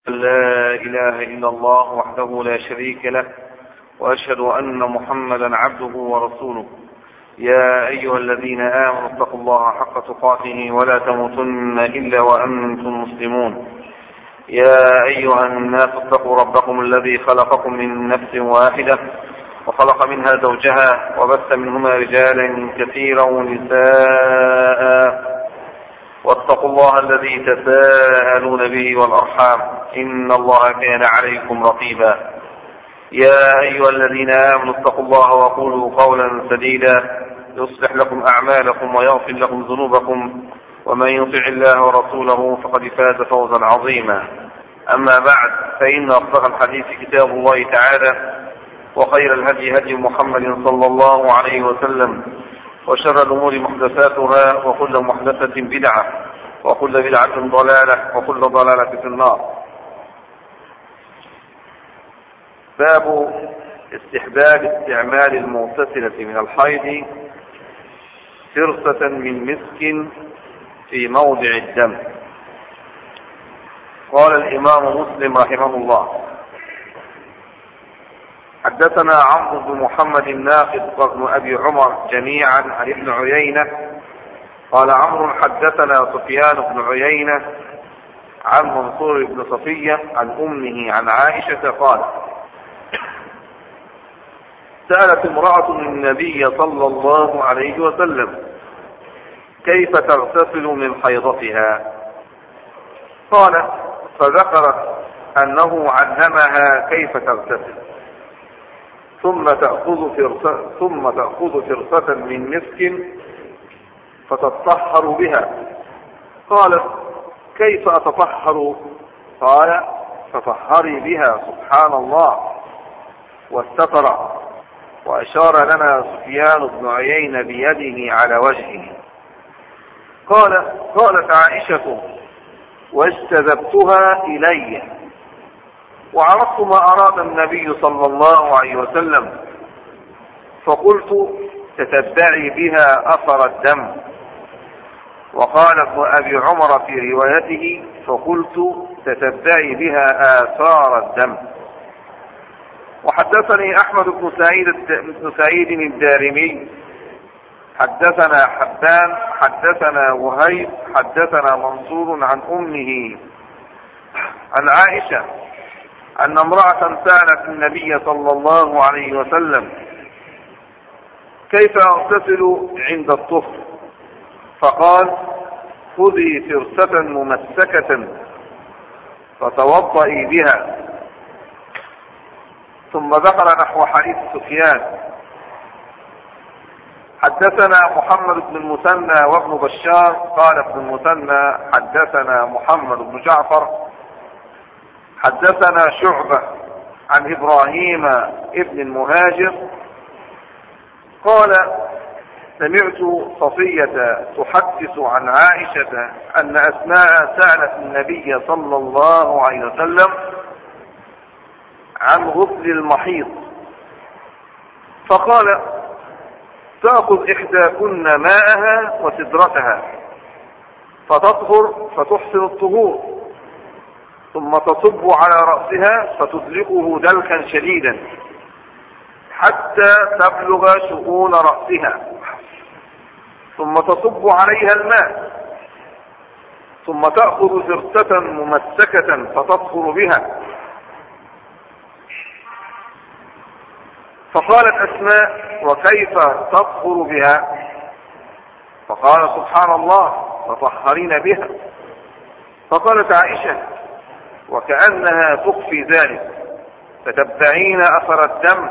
لا إله إلا الله وحده لا شريك له، وأشهد أن محمدا عبده ورسوله. يا أيها الذين آمنوا اتقوا الله حق تقاته ولا تموتن إلا وأنتم مسلمون. يا أيها الناس اتقوا ربكم الذي خلقكم من نفس واحدة وخلق منها زوجها وبث منهما رجالا كثيرا ونساء، واتقوا الله الذي تساءلون به والأرحام إن الله كان عليكم رقيبا. يا أيها الذين آمنوا اتقوا الله وقولوا قولا سديدا يصلح لكم أعمالكم ويغفر لكم ذنوبكم، ومن يطع الله ورسوله فقد فاز فوزا عظيما. أما بعد، فإن أصدق الحديث كتاب الله تعالى، وخير الهدي هدي محمد صلى الله عليه وسلم، وشر الأمور محدثاتها، وكل محدثة بدعة، وكل بدعة ضلالة، وكل ضلالة في النار. باب استحباب استعمال المغتسلة من الحيض فرصة من مسك في موضع الدم. قال الإمام مسلم رحمه الله: حدثنا عمرو بن محمد الناقد وابن أبي عمر جميعا عن ابن عيينة. قال عمرو: حدثنا سفيان بن عيينة عن منصور بن صفية عن أمه عن عائشة قال: سألت امرأة النبي صلى الله عليه وسلم: كيف تغتسل من حيضتها؟ قال: فذكرت أنه علمها كيف تغتسل، ثم تأخذ فرصة من مسك فتطهر بها. قالت: كيف أتطهر؟ قال: تطهري بها. سبحان الله. واستتر، وأشار لنا سفيان بن عيينة بيده على وجهه. قالت عائشة: واجتذبتها إلي وعرفت ما أراد النبي صلى الله عليه وسلم، فقلت: تتبعي بها أثر الدم. وقال ابن أبي عمر في روايته: فقلت: تتبعي بها آثار الدم. وحدثني أحمد بن سعيد الدارمي حدثنا حبان حدثنا وهيب حدثنا منصور عن أمه عن عائشة أن امرأة سألت النبي صلى الله عليه وسلم: كيف أغتسل عند الطهر؟ فقال: خذي فرصة ممسكة فتوضئي بها. ثم ذكر نحو حديث سفيان. حدثنا محمد بن المثنى وابن بشار قال ابن المثنى: حدثنا محمد بن جعفر حدثنا شعبة عن إبراهيم ابن المهاجر قال: سمعت صفية تحدث عن عائشة أن أسماء سألت النبي صلى الله عليه وسلم عن غسل المحيض، فقال: تأخذ إحداكن ماءها وسدرتها فتطهر فتحسن الطهور، ثم تصب على رأسها فتدلقه دلكا شديدا حتى تبلغ شؤون رأسها، ثم تصب عليها الماء، ثم تأخذ فرصة ممسكة فتطهر بها. فقالت أسماء: وكيف تطهر بها؟ فقال: سبحان الله، تطهرين بها. فقالت عائشة: وكأنها تخفي ذلك، تتبعين أثر الدم.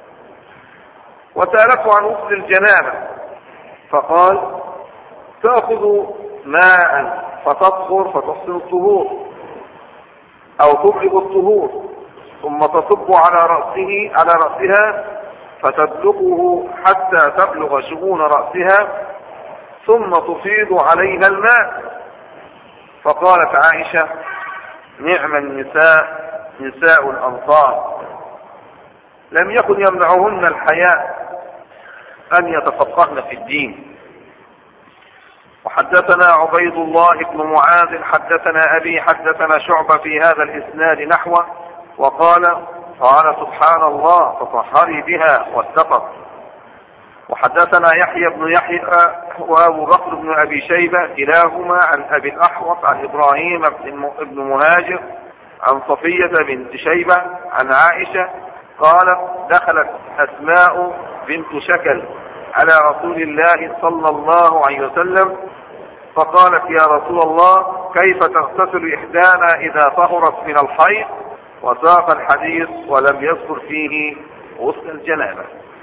وسألته عن غسل الجنابة، فقال: تأخذ ماء فتطهر فتحسن الطهور أو تبلغ الطهور، ثم تصب على رأسها فتدلقه حتى تبلغ شؤون رأسها، ثم تفيض عليها الماء. فقالت عائشة: نعم النساء نساء الأنصار، لم يكن يمنعهن الحياء أن يتفقهن في الدين. وحدثنا عبيد الله بن معاذ حدثنا أبي حدثنا شعبة في هذا الإسناد نحوه وقال قال سبحان الله تطهري بها واتقت. وحدثنا يحيى بن يحيى وأبو بكر بن أبي شيبة كلاهما عن أبي الأحوص عن إبراهيم بن مهاجر عن صفية بنت شيبة عن عائشة قالت دخلت أسماء بنت شكل على رسول الله صلى الله عليه وسلم فقالت يا رسول الله كيف تغتسل إحدانا إذا طهرت من الحيض؟ وساق الحديث ولم يذكر فيه غسل الجنابة.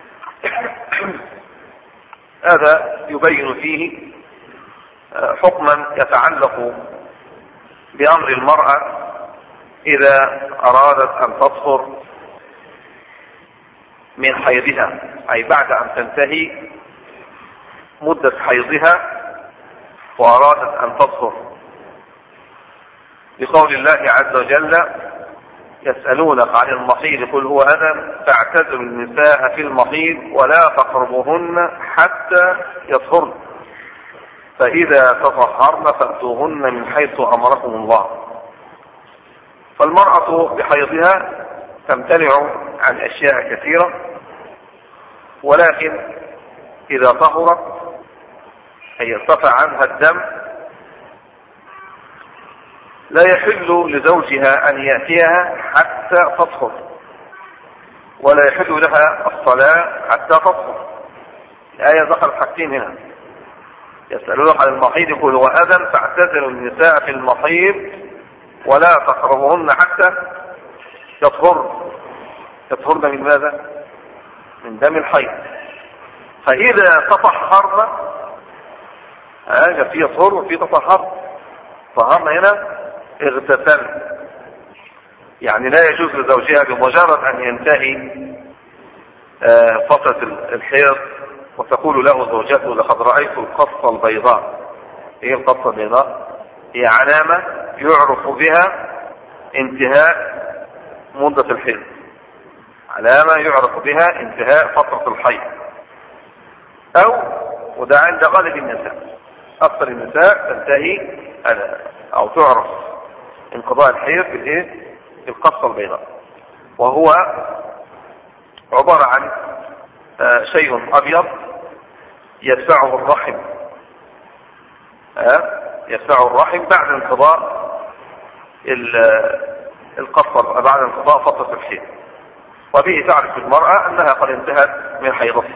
هذا يبين فيه حكما يتعلق بأمر المرأة إذا أرادت أن تطهر من حيضها، أي بعد أن تنتهي مدة حيضها وأرادت أن تطهر، لقول الله عز وجل يسألونك عن المحيض قل هو أذى فاعتزلوا النساء في المحيض ولا تقربوهن حتى يطهرن فإذا تطهرن فأتوهن من حيث أمركم الله. فالمرأة بحيضها تمتنع عن أشياء كثيرة، ولكن إذا طهرت أي ارتفع عنها الدم لا يحل لزوجها أن يأتيها حتى تطهر، ولا يحل لها الصلاة حتى تطهر. الآية ذكر حاجتين هنا، يسألونك عن المحيض يقول هو أذى فاعتزلوا النساء في المحيض ولا تقربوهن حتى يطهرن من ماذا؟ من دم الحيض. فإذا تطهرن في يطهر وفي تطهر، طهرنا هنا اغتسل، يعني لا يجوز لزوجها بمجرد أن ينتهي فترة الحيض وتقول له زوجته لقد رأيت القصة البيضاء. ايه القصة البيضاء؟ هي علامة يعرف بها انتهاء مدة الحيض، علامة يعرف بها انتهاء فترة الحيض، وده عند غالب النساء، أكثر النساء تنتهي أو تعرف انقضاء الحيض بالايه؟ القصة البيضاء، وهو عبارة عن شيء أبيض يدفعه الرحم، يدفعه الرحم بعد انقضاء القصة، بعد انقضاء فترة الحيض، وبه تعرف المرأة أنها قد انتهت من حيضها.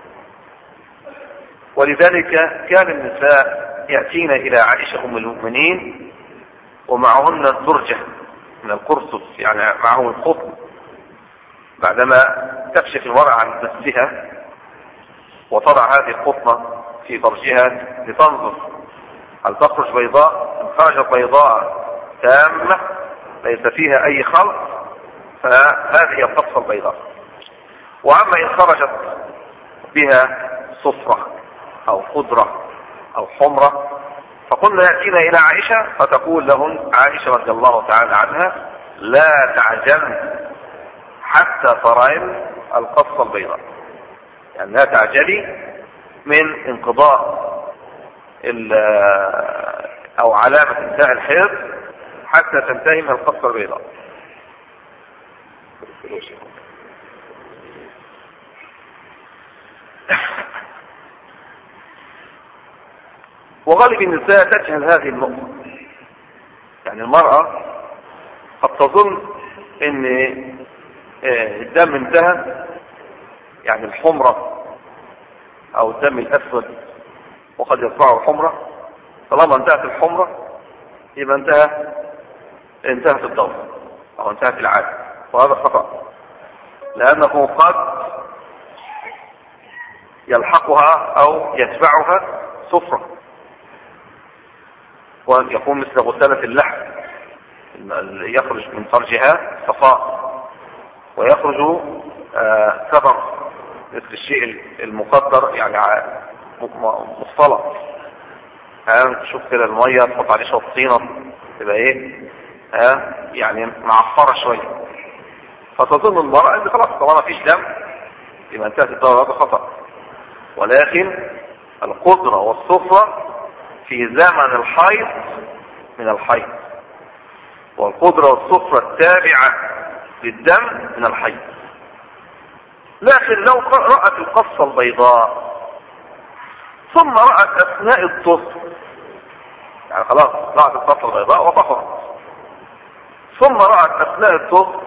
ولذلك كان النساء يأتين إلى عائشة أم المؤمنين ومعهن الدرجة من القرصف، يعني معهم القطن، بعدما تكشف المرأة عن نفسها وتضع هذه القطنة في فرجها لتنظر هل تخرج بيضاء. إن خرجت بيضاء تامة ليس فيها أي خلط فهذه هي القصة البيضاء. وأما إن خرجت بها صفرة أو خضرة أو حمرة فقلنا يأتينا إلى عائشة فتقول لهم عائشة رضي الله تعالى عنها لا تعجلن حتى ترين القصة البيضاء، يعني لا تعجلي من انقضاء أو علامة انتهاء الحيض حتى تنتهي من القصة البيضاء. وغالب النساء تجهل هذه النقطة، يعني المرأة قد تظن ان الدم انتهى، يعني الحمرة او الدم الاسود وقد يطلعه حمرة، طالما انتهت الحمرة يبقى انتهت الدورة او انتهت العادة، وهذا خطأ، لانه قد يلحقها او يتبعها صفرة ويكون مثل غسالة اللحم، يخرج من فرجها صفاء ويخرج كبر مثل الشيء المقدر، يعني مختلط، تشوف كده المية تحط عليه شوية طينة تبقى ايه يعني معفرة شوية، فتظن المرأة ان خلاص طالما فيش دم يبقى انتهت الدورة. هذا خطأ، ولكن القدرة والصفرة في زمن الحيض من الحيض، والقدرة والصفرة التابعة للدم من الحيض. لكن لو رأت القصة البيضاء ثم رأت أثناء الطهر، يعني خلاص رأت القصة البيضاء وطهرت، ثم رأت أثناء الطهر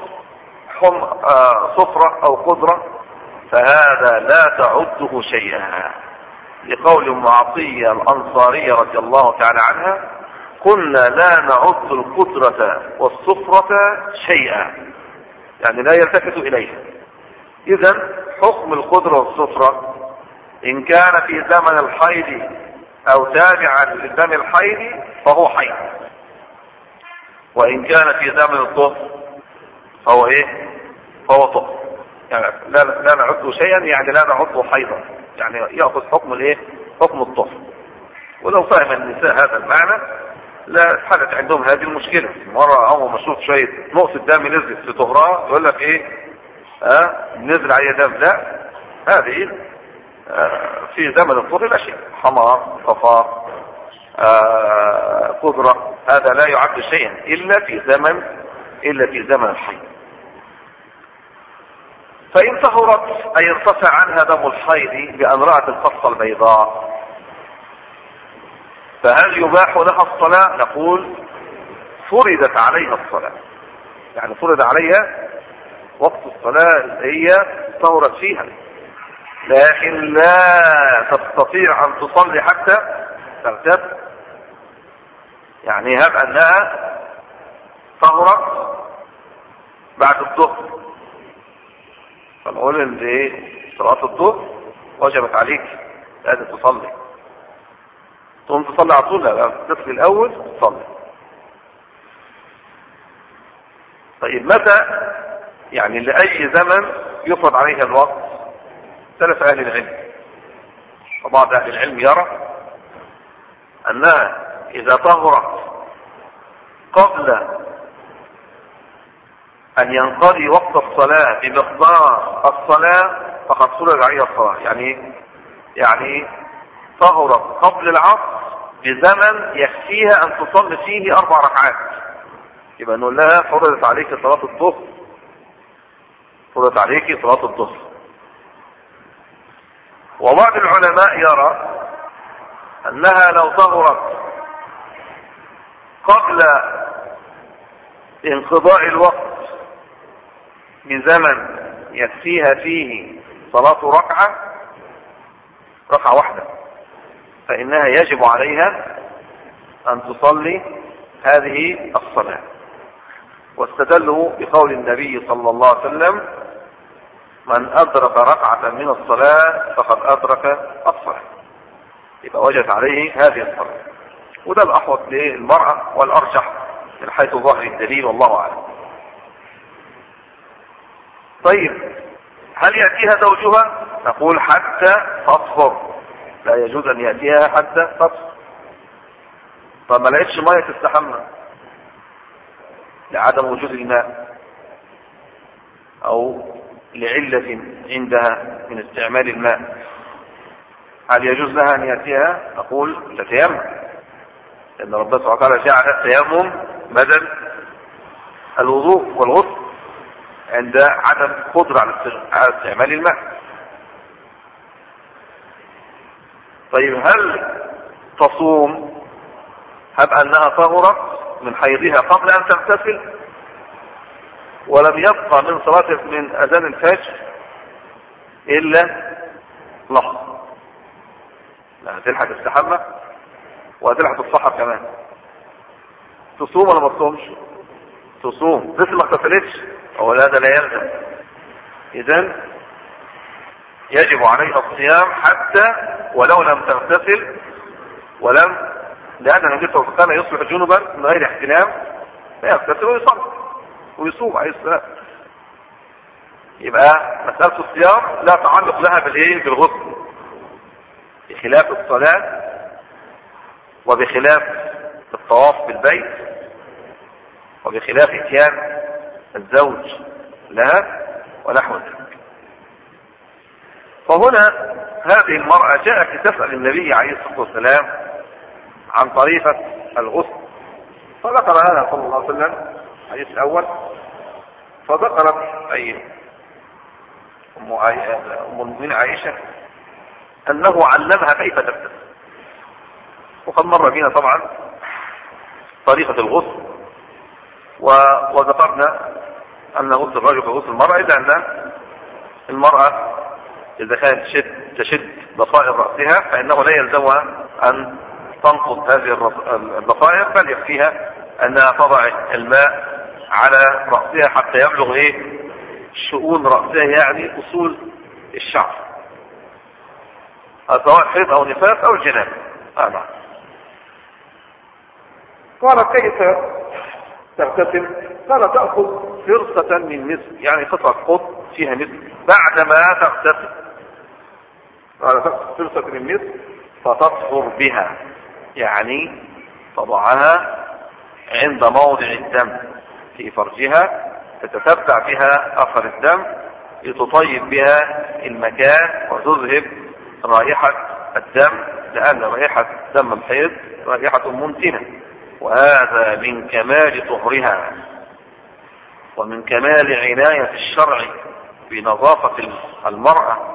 صفرة أو قدرة، فهذا لا تعده شيئا، لقول ام عطية الأنصارية رضي الله تعالى عنها: كنا لا نعد القدرة والصفرة شيئا، يعني لا يلتفت إليها. إذن حكم القدرة والصفرة إن كان في زمن الحيض أو تابعا لدم الحيض فهو حيض، وإن كان في زمن الطهر فهو إيه؟ فهو طهر. يعني لا نعده شيئا، يعني لا نعده حيضا، يعني يأخذ حكم الإيه؟ حكم الطهر. ولو فهم النساء هذا المعنى لا حدث عندهم هذه المشكلة. مرة أول ما أشوف شوية نقطة دم نزلت في طهرها يقول لك إيه؟ نزل عليه دم. لا، هذه في زمن الطهر لا شيء، حمار، صفار، قدرة، هذا لا يعد شيئا إلا في زمن الحيض. فإن طهرت أي ارتفع عنها دم الحيض بأن رأت القصة البيضاء، فهل يباح لها الصلاة؟ نقول فرضت عليها الصلاة، يعني فرض عليها وقت الصلاة هي طهرت فيها، لكن لا تستطيع أن تصلي حتى تغتسل. يعني هب أنها طهرت بعد الظهر، فنقول ان صلاة الظهر وجبت عليك، لازم تصلي، تقوم تصلي على طول؟ لا، تغتسل الأول تصلي. طيب متى؟ يعني لأي زمن يفرض عليها الوقت؟ ثلاث أهل العلم. وبعض أهل العلم يرى أنها إذا طهرت قبل أن ينقضي وقت الصلاة بمقدار الصلاة فقد فرض عليها الصلاة. يعني طهرت قبل العصر بزمن يكفيها أن تصلي فيه 4 ركعات، يبقى نقول لها فرضت عليك صلاة الظهر، فرضت عليك صلاة الظهر. وبعض العلماء يرى أنها لو طهرت قبل انقضاء الوقت بزمن يكفيها فيه صلاة ركعة واحدة، فإنها يجب عليها أن تصلي هذه الصلاة. واستدلوا بقول النبي صلى الله عليه وسلم: من أدرك ركعة من الصلاة فقد أدرك الصلاة، يبقى وجبت عليه هذه الصلاة. وده الأحوط للمرأة والأرجح من حيث ظاهر الدليل، والله أعلم. طيب هل يأتيها زوجها؟ نقول حتى تطهر، لا يجوز أن يأتيها حتى تطهر. طب ما لقيتش مية تستحمى لعدم وجود الماء أو لعلة عندها من استعمال الماء، هل يجوز لها أن يأتيها؟ نقول تتيمم، لأن ربنا سبحانه وتعالى جعل التيمم بدل الوضوء والغسل عند عدم قدرة على استعمال الماء. طيب هل تصوم هب أنها طهرت من حيضها قبل أن تغتسل ولم يبقى من أذان الفجر إلا لحظة؟ لا، هتلحق تستحمى وهتلحق تتسحر كمان. تصوم ولا ما تصومش؟ تصوم، لسه ما اغتسلتش، أو هذا لا يلزم. إذن يجب عليها الصيام حتى ولو لم تغتسل، لأن النبي صلى الله عليه وسلم يصبح جنبا من غير احتلام فيغتسل ويصلي ويصوم عليه السلام. يبقى مسألة الصيام لا تعلق لها بالغسل، بخلاف الصلاة وبخلاف الطواف بالبيت وبخلاف اتيان الزوج لها ونحو ذلك. فهنا هذه المرأة جاءت تسأل النبي عليه الصلاة والسلام عن طريقة الغسل. فذكر هذا صلى الله عليه وسلم الحديث الأول، فذكرت أي أم المؤمنين عائشة أنه علمها كيف تغتسل. وقد مر بنا طبعا طريقة الغسل، وذكرنا أن غسل الرجل كغسل المرأة، إلا أن المرأة إذا كانت تشد ضفائر رأسها فإنه لا يلزمها أن تنقض هذه الضفائر، بل يكفيها أنها تضع الماء على رأسها حتى يبلغ شؤون رأسها، يعني أصول الشعر، سواء حيض أو نفاس أو الجنابة. نعم. قال كيف تغتسل؟ قال تأخذ فرصة من مثل، يعني قطعة قط فيها مثل بعدما تغتسل. قال تأخذ فرصة من مثل فتطهر بها، يعني تضعها عند موضع الدم في فرجها، تتتبع بها أثر الدم لتطيب بها المكان وتذهب رائحة الدم، لأن رائحة دم الحيض رائحة منتنة، وهذا من كمال طهرها ومن كمال عناية الشرع بنظافة المرأة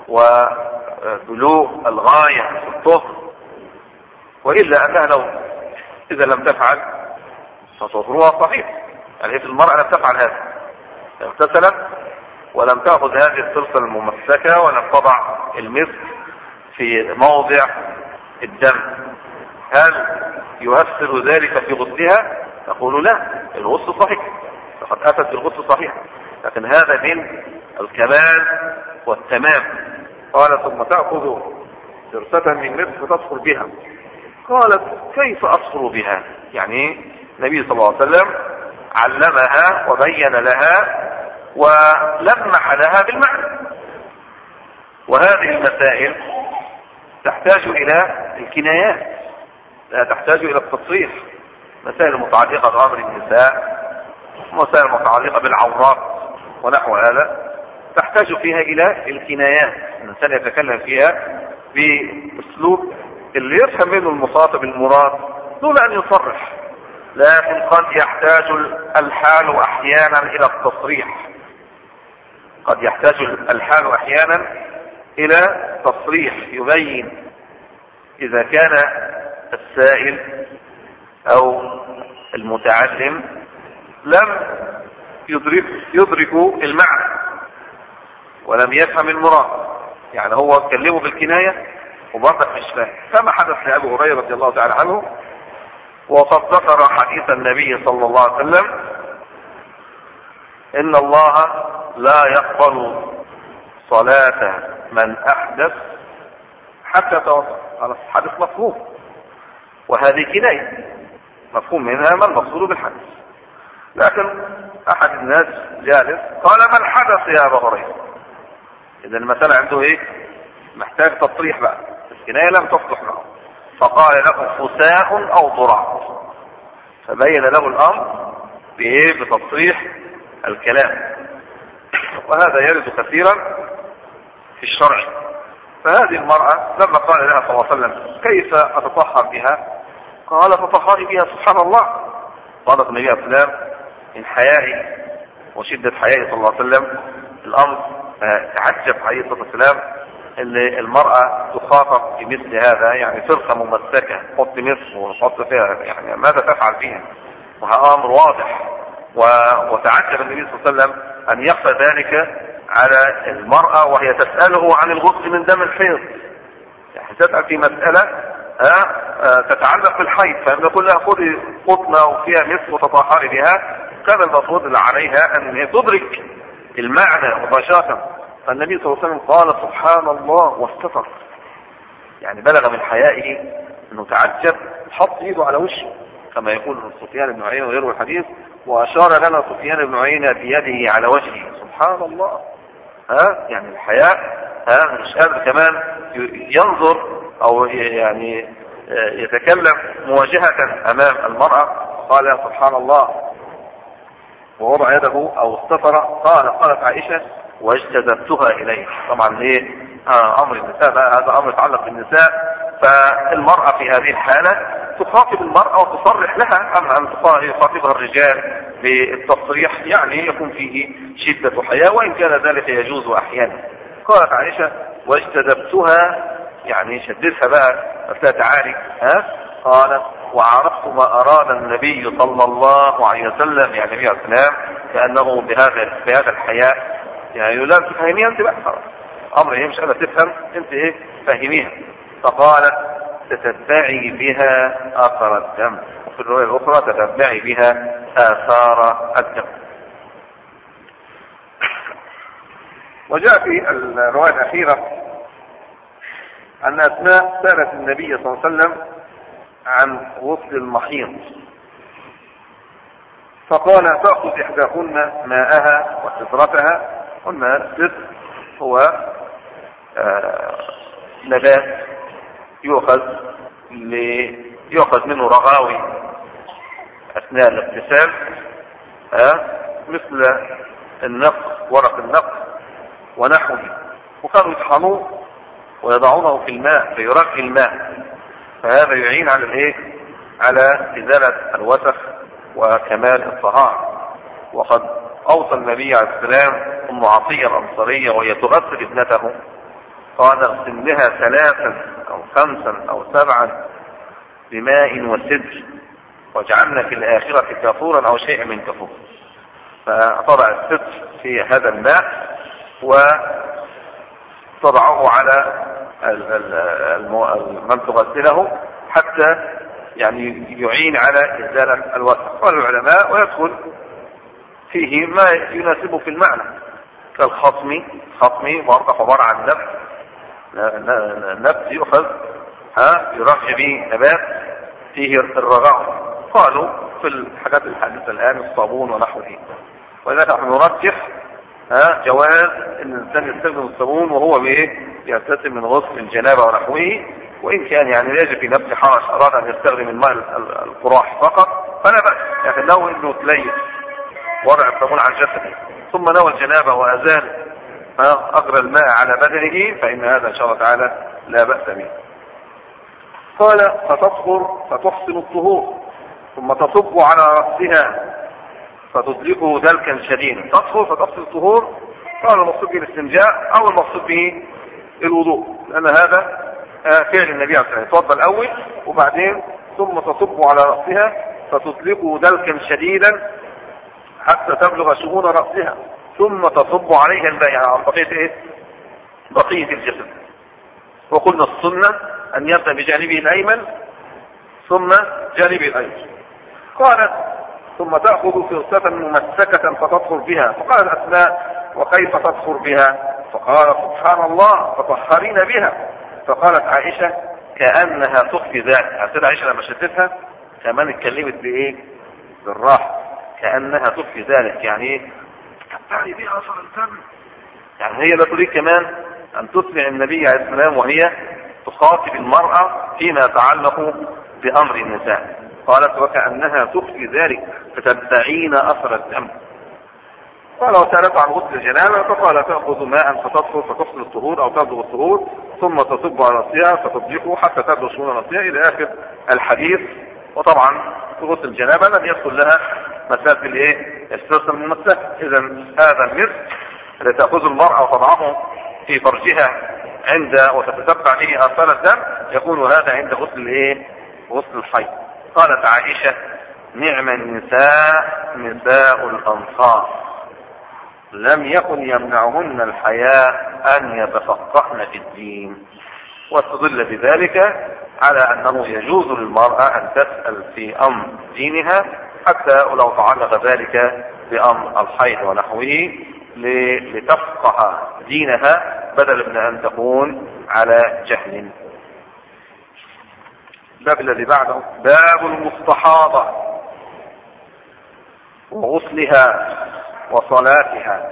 وبلوغ الغاية في الطهر. وإلا أنها إذا لم تفعل فطهرها صحيح. يعني في المرأة لم تفعل هذا، اغتسلت ولم تأخذ هذه الفرصة الممسكة ولم تضع المسك في موضع الدم، هل يؤثر ذلك في غسلها؟ نقول لا، الغسل صحيح، فقد أتت بالغسل صحيح، لكن هذا من الكمال والتمام. قال ثم تأخذ فرصة من مسك فتدخل بها. قالت كيف أصفر بها؟ يعني النبي صلى الله عليه وسلم علمها وبين لها ولمح لها بالمعنى. وهذه المسائل تحتاج إلى الكنايات، لا تحتاج إلى التصريح. مسائل متعلقة بأمر النساء، مسائل متعلقة بالعورات ونحو هذا، تحتاج فيها إلى الكنايات، الإنسان يتكلم فيها بأسلوب اللي يفهم منه المخاطب المراد دون أن يصرح. لكن قد يحتاج الحال أحيانا إلى التصريح، قد يحتاج الحال أحيانا إلى تصريح يبين إذا كان السائل أو المتعلم لم يدرك المعنى ولم يفهم المراد، يعني هو كلمه بالكناية وبرضك مش فاهم، كما حدث لأبي هريرة رضي الله تعالى عنه. وقد ذكر حديث النبي صلى الله عليه وسلم إن الله لا يقبل صلاة من أحدث حتى توضأ. هذا الحديث مفهوم، وهذه كناية مفهوم منها ما المقصود بالحديث. لكن أحد الناس جالس قال من حدث يا أبا هريرة؟ إذا المسألة عنده محتاج تصريح بقى، الكناية لم تصلح معه، فقال له فساء أو ضرع، فبين له الأمر بتصريح الكلام. وهذا يرد كثيرا في الشرع. فهذه المرأة لما قال لها صلى الله عليه وسلم كيف أتطهر بها؟ قال تطهري بها. سبحان الله، قالت النبي عليه الصلاة والسلام من حيائي وشدة حيائي صلى الله عليه وسلم الأمر، تعجب عليه الصلاة والسلام اللي المرأة تخاطب بمثل هذا، يعني فرقة ممسكة حط مثل وحط فيها، يعني ماذا تفعل فيها؟ وهذا أمر واضح. وتعجب النبي صلى الله عليه وسلم أن يخفى ذلك على المرأة وهي تسأله عن الغسل من دم الحيض، يعني تسأل في مسألة تتعلق بالحيض، فنقول لها خذي قطنة وفيها مثل وتطهري بها. كان المفروض عليها أن تدرك المعنى مباشرة. فالنبي صلى الله عليه وسلم قال سبحان الله واستتر، يعني بلغ من حيائه انه تعجب، حط ايده على وشه كما يقول سفيان بن عيينة ويروي الحديث، واشار لنا سفيان بن عيينة بيده على وجهه. سبحان الله، يعني الحياء مش قادر كمان ينظر او يعني يتكلم مواجهة امام المرأة. قال سبحان الله ووضع يده او استتر. قالت عائشة واجتذبتها اليه. طبعا امر النساء هذا امر يتعلق بالنساء، فالمرأة في هذه الحالة تخاطب المرأة وتصرح لها، أما أن يخاطبها الرجال بالتصريح يعني يكون فيه شدة حياة، وإن كان ذلك يجوز أحيانا. قالت عائشة واجتذبتها، يعني شدتها بقى، قالت لها تعالي. قالت وعرفت ما أراد النبي صلى الله عليه وسلم، يعني النبي عليه السلام، كأنه بهذا الحياء يعني لا تفهميها انت بقى، خلاص امر هي مش قادره تفهم، انت ايه فهميها. فقالت تتبعي بها اثر الدم، وفي الروايه الاخرى تتبعي بها اثار الدم. وجاء في الروايه الاخيره ان اسماء سالت النبي صلى الله عليه وسلم عن غسل المحيض، فقال تأخذ إحداكن ماءها وسدرتها. قلنا السدر هو نبات يؤخذ منه رغاوي أثناء الاغتسال، مثل النق، ورق النق ونحوه، وكانوا يطحنوه ويضعونه في الماء فيرقي الماء، فهذا يعين على إزالة الوسخ وكمال الطهارة. وقد أوصى النبي عليه السلام أم عطية الأنصارية وهي تغسل ابنته، قال اغسلها 3 أو 5 أو 7 بماء وسدر، واجعلنا في الآخرة كافورا أو شيئا من كافور. فطبع السدر في هذا الماء وطبعه على من تغسله حتى يعني يعين على إزالة الوسخ. قال العلماء ويدخل فيه ما يناسبه في المعنى كالخصم، برضه عبارة عن نبت يؤخذ يرغي به نبات فيه الرغاء. قالوا في الحاجات الحديثة الآن الصابون ونحوه، ولذلك نحن نرجح جواز ان الانسان يستخدم الصابون وهو يغتسل من غسل الجنابه ونحوه، وان كان يعني لا يجب في نفس حرج اراد ان يستخدم الماء القراح فقط فلا باس، لكن لو انه تليس وضع الصابون على جسده ثم نوى الجنابه وازال اجرى الماء على بدنه فان هذا ان شاء الله تعالى لا باس به. قال فتطهر فتحسن الطهور ثم تصب على راسها فتدلكه دلكا شديدا. تطهر فتحسن الطهور، قال المقصود به الاستنجاء او المقصود به الوضوء، لان هذا فعل النبي عليه الصلاه والسلام، يتوضا الاول وبعدين ثم تصب على راسها فتدلكه دلكا شديدا حتى تبلغ شؤون راسها ثم تصب عليها الماء على بقيه الجسد. وقلنا السنه ان يبدا بجانبه الايمن ثم جانبه الايسر. قالت ثم تأخذ فرصة ممسكة فتطهر بها. فقالت أسماء وكيف تطهر بها؟ فقال سبحان الله تطهرين بها. فقالت عائشة كأنها تخفي ذلك. عارفين عائشة لما شدتها كمان اتكلمت بالراحة، كأنها تخفي ذلك، يعني تبتعي بها أثر الدم، يعني هي لا تريد كمان أن تسمع النبي عليه السلام وهي تخاطب المرأة فيما يتعلق بأمر النساء. قالت وكأنها تخفي ذلك فتتبعين أثر الدم. قال وسألت عن غسل الجنابة فقال تأخذ ماء فتطهر فتحسن الطهور أو تبلغ الطهور ثم تصب على رأسها فتطبقه حتى تبلغ شؤون رأسها إلى آخر الحديث. وطبعا في غسل الجنابة لم يدخل لها مسافة السلسلة الممسكة. إذا هذا المرء الذي تأخذ المرأة وتضعه في فرجها عند وتتتبع به آثار الدم يكون هذا عند غسل غسل الحيض. قالت عائشة نعم النساء نساء الأنصار لم يكن يمنعهن الحياء أن يتفقهن في الدين. واستدل بذلك على أنه يجوز للمرأة أن تسأل في أمر دينها حتى ولو تعلق ذلك بأمر الحيض ونحوه لتفقه دينها بدل من أن تكون على جهل. الباب الذي بعده باب المستحاضة وغسلها وصلاتها.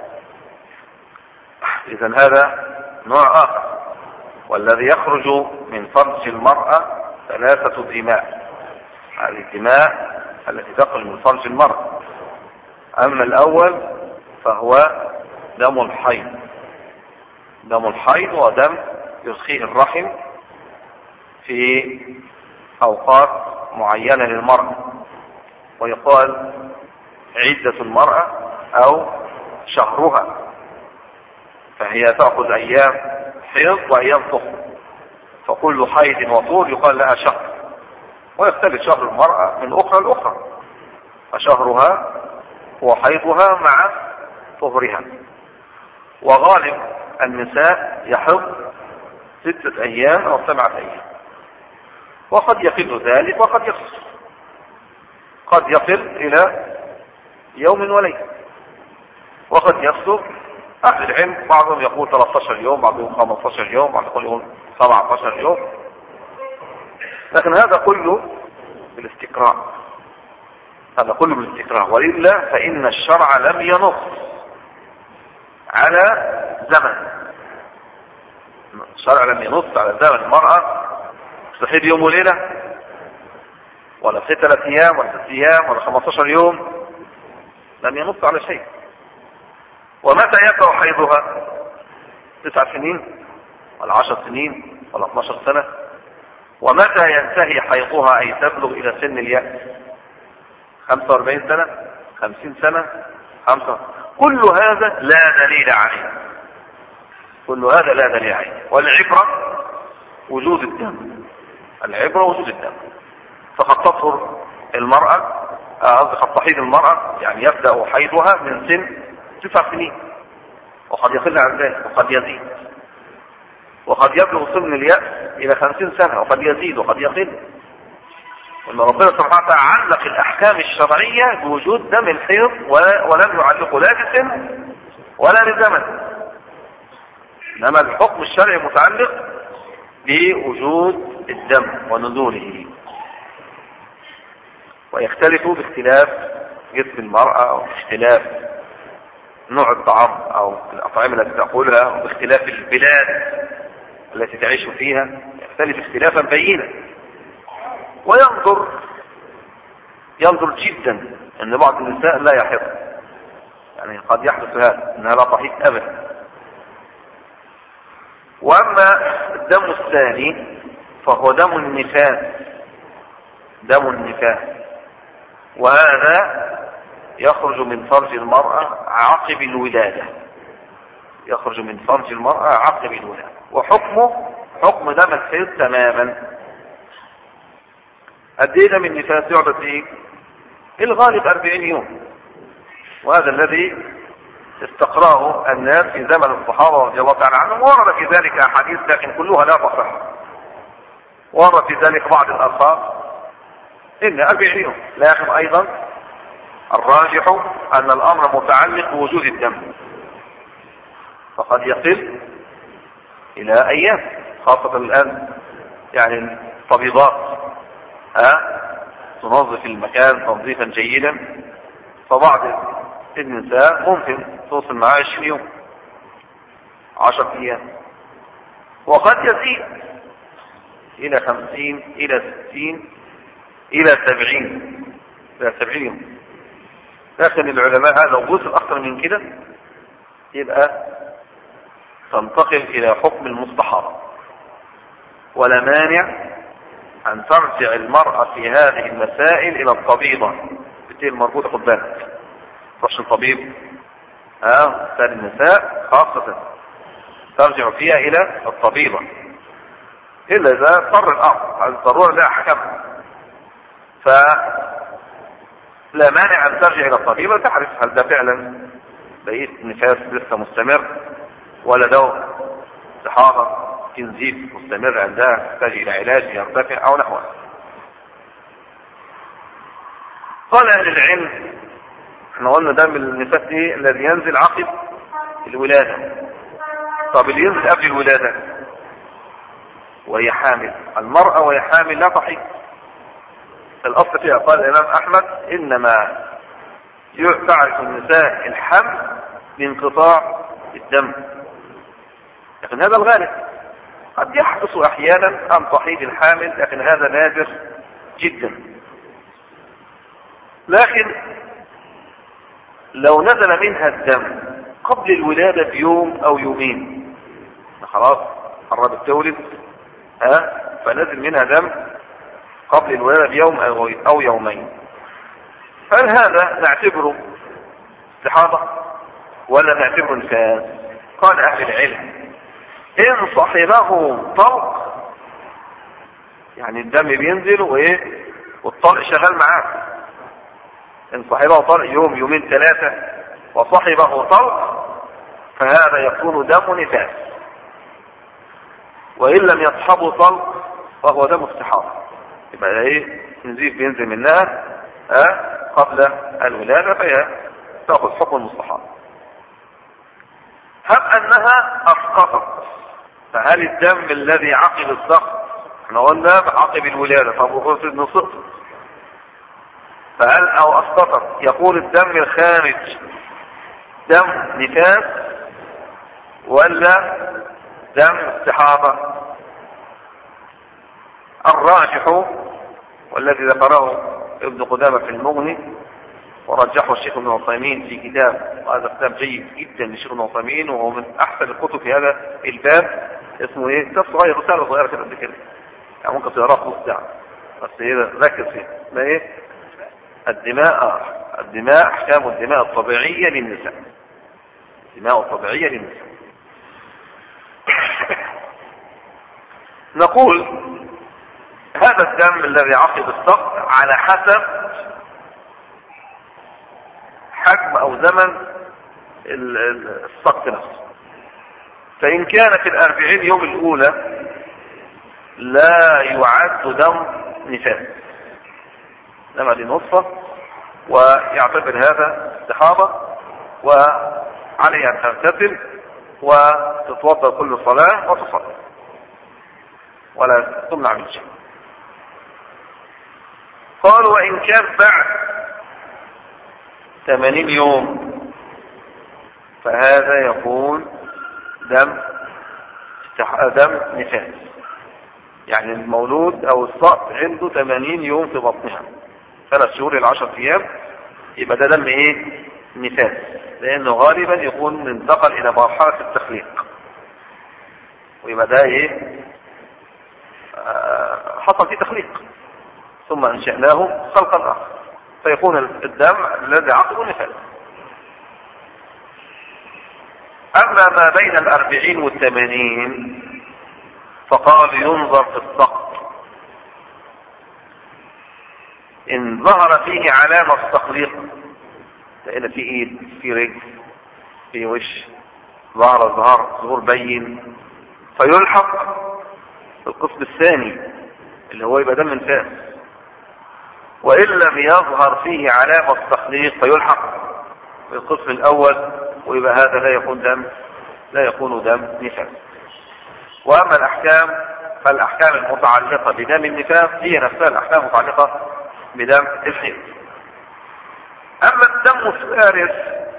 إذن هذا نوع آخر، والذي يخرج من فرج المرأة 3 دماء. هذه الدماء التي تخرج من فرج المرأة، أما الأول فهو دم الحيض. دم الحيض ودم يسخيه الرحم في أوقات معينة للمرأة، ويقال عدة المرأة أو شهرها، فهي تأخذ أيام حيض وأيام طهر، فكل حيض وطهر يقال لها شهر، ويختلف شهر المرأة من أخرى لأخرى، فشهرها هو حيضها مع طهرها. وغالب النساء يحض 6 أيام أو 7 أيام، وقد يقل ذلك وقد يقصر، قد يقل إلى يوم وليلة، وقد يقصر. أهل العلم بعضهم يقول 13 يوم، بعضهم 15 يوم، بعضهم يقول 17 يوم، لكن هذا كله بالاستقراء، هذا كله بالاستقراء، وإلا فإن الشرع لم ينص على زمن، الشرع لم ينص على زمن المرأة تحيض يوم وليلة، ولا 3 أيام ولا 6 أيام ولا 15 يوم، لم ينص على شيء. ومتى يقع حيضها؟ 9 سنين ولا 10 سنين ولا 12 سنة؟ ومتى ينتهي حيضها أي تبلغ إلى سن اليأس؟ 45 سنة، 50 سنة، 5؟ كل هذا لا دليل عليه، كل هذا لا دليل عليه. والعبرة وجود الدم، العبرة وجود الدم. فقد تطهر المرأة، قد تحيض المرأة، يعني يبدأ حيضها من سن 9 سنين، وقد يقل عن ذلك وقد يزيد، وقد يبلغ سن اليأس إلى 50 سنة، وقد يزيد وقد يقل. إن ربنا سبحانه وتعالى علق الأحكام الشرعية بوجود دم الحيض، ولم يعلقه لا بسن ولا بزمن، إنما الحكم الشرعي متعلق بوجود الدم ونزوله. ويختلف باختلاف جسم المرأة، أو باختلاف نوع الطعام أو الأطعمة التي تأكلها، أو باختلاف البلاد التي تعيش فيها، يختلف اختلافا بينا. وينظر جدا أن بعض النساء لا يحض، يعني قد يحدث هذا أنها لا تحيض أبدا. وأما الدم الثاني فهو دم النفاس، دم النفاس، وهذا يخرج من فرج المرأة عقب الولادة، يخرج من فرج المرأة عقب الولادة، وحكمه حكم دم الحيض تماما. الدم النفاس يعرف ايه؟ الغالب 40 يوم، وهذا الذي استقراه الناس في زمن الصحابة رضي الله تعالى عنهم. ورد في ذلك أحاديث لكن كلها لا تصح، ورد في ذلك بعض الآثار إن 40 يوم، لكن أيضا الراجح أن الأمر متعلق بوجود الدم، فقد يقل إلى أيام، خاصة الآن يعني الطبيبات تنظف المكان تنظيفا جيدا، فبعض النساء ممكن توصل معها 20 يوم، 10 أيام، وقد يزيد إلى 50 إلى 60 إلى 70 يوم. لكن العلماء هذا وصل أكثر من كده يبقى تنتقل إلى حكم المستحاضة، ولا مانع أن ترجع المرأة في هذه المسائل إلى الطبيبة، بتيجي المربوطة خد بالك، تروحش الطبيب سائل النساء خاصة ترجع فيها إلى الطبيبة، إلا إذا اضطر الأمر، هذه الضرورة لها أحكام، فلا مانع أن ترجع إلى الطبيبة تعرف هل ده فعلا بقية النفاس لسه مستمر، ولا ده استحاضة تنزيف مستمر عندها تحتاج إلى علاج يرتفع أو نحوه. قال أهل العلم احنا قلنا دم النفاس ايه الذي ينزل عقب الولادة. طب اللي ينزل قبل الولادة وهي حامل، المرأة وهي حامل لا تحيض. الأصل فيها قال الإمام أحمد إنما تعرف النساء الحمل بانقطاع الدم، لكن هذا الغالب. قد يحدث أحيانا أن تحيض الحامل، لكن هذا نادر جدا. لكن لو نزل منها الدم قبل الولادة بيوم أو يومين، خلاص قربت تولد فنزل منها دم قبل الولادة بيوم أو يومين. هل هذا نعتبره استحاضة ولا نعتبره نفاس؟ قال أهل العلم إن صاحبه طلق، يعني الدم بينزل وإيه والطلق شغال معاه، إن صاحبه طلق يوم يومين ثلاثة وصاحبه طلق فهذا يكون دم نفاس، وإن لم يصحبه طلق فهو دم استحاضة، يبقى ايه نزيف بينزل منها قبل الولادة فهي تأخذ حكم المستحاضة. هب أنها أسقطت، فهل الدم الذي عقب السقط، احنا قلنا عقب الولادة فبخص النصف، فهل أو أسقطت يقول الدم الخارج دم نفاس ولا دم استحاضة؟ الراجح والذي ذكره ابن قدامة في المغني ورجحه الشيخ ابن عثيمين في كتاب، وهذا كتاب جيد جدا للشيخ ابن عثيمين وهو من احسن الكتب في هذا الباب، اسمه ايه كتاب صغير رسالة صغيرة كده قد كده، يعني ممكن تقراه في نص ساعة بس هي ركز فيه، ما ايه الدماء احكام الدماء الطبيعية للنساء، الدماء الطبيعية للنساء. نقول هذا الدم الذي عقب السقط على حسب حجم او زمن السقط نفسه، فإن كان في 40 يوم الأولى لا يعد دم نفاس، لما دي نصفة ويعتبر هذا استحاضة وعليه أن تغتسل وتتوضأ كل صلاة وتصلي ولا تمنع من شيء. قالوا وإن كان بعد 80 يوم فهذا يكون دم نفاس، يعني المولود او السقط عنده 80 يوم في بطنها 3 شهور إلى 10 أيام، يبقى ده دم ايه نفاس، لانه غالبا يكون انتقل الى مرحلة التخليق، ويبقى ده ايه حصل فيه تخليق ثم انشأناه خلقا اخر، فيكون الدم الذي عقبه نفاس. أما ما بين 40 و80 فقال ينظر في السقط، إن ظهر فيه علامة التخليق، لأن في إيد في رجل في وش ظهور بين، فيلحق القسم الثاني اللي هو يبقى دم نفاس، وإن لم يظهر فيه علامة التخليق فيلحق بالقسم الأول ويبقى هذا لا يكون دم نفاس. وأما الأحكام فالأحكام المتعلقة بدم النفاس هي نفسها الأحكام المتعلقة بدم الحيض. أما الدم الثالث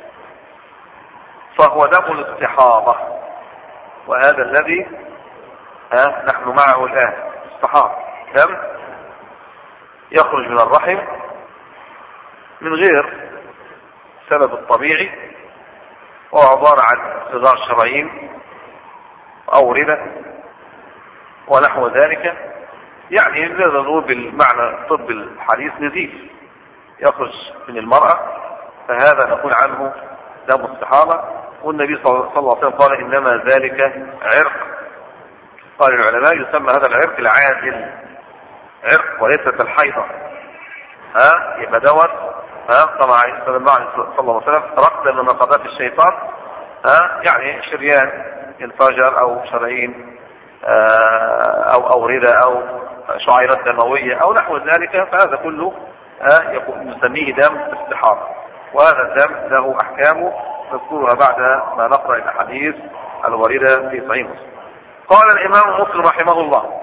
فهو دم الاستحاضة، وهذا الذي نحن معه الآن، استحاضة دم يخرج من الرحم من غير سبب الطبيعي، وهو عبارة عن صغار شرايين أو ربا ونحو ذلك، يعني نقدر نقول بالمعنى الطب الحديث نزيف يخرج من المرأة، فهذا نقول عنه دم استحاضة. والنبي صلى الله عليه وسلم قال إنما ذلك عرق، قال العلماء يسمى هذا العرق العادل، عرق وليست الحيضة، يبقى دوت طبعا صلى الله عليه وسلم رقدا من نقضات الشيطان، يعني شريان انفجر او شرايين او اوردة او شعيرات دموية او نحو ذلك، فهذا كله نسميه دم استحاضة، وهذا الدم له احكامه نذكرها بعد ما نقرأ الاحاديث الواردة في صحيح مسلم. قال الامام مسلم رحمه الله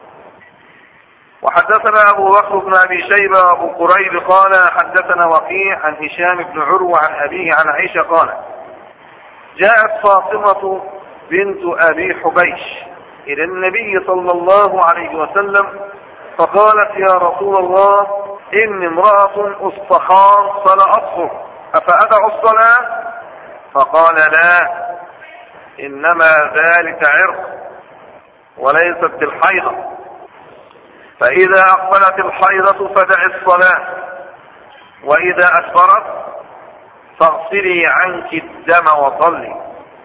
وحدثنا أبو بكر بن أبي شيبة وأبو قريب قال حدثنا وكيع عن هشام بن عروة عن أبيه عن عائشة قال جاءت فاطمة بنت أبي حبيش إلى النبي صلى الله عليه وسلم فقالت يا رسول الله إني امرأة أستحاض فلا أطهر أفأدع الصلاة؟ فقال لا، إنما ذلك عرق وليست بالحيضة، فإذا أقبلت الحيضة فدع الصلاة، وإذا أدبرت فاغسلي عنك الدم وصلي.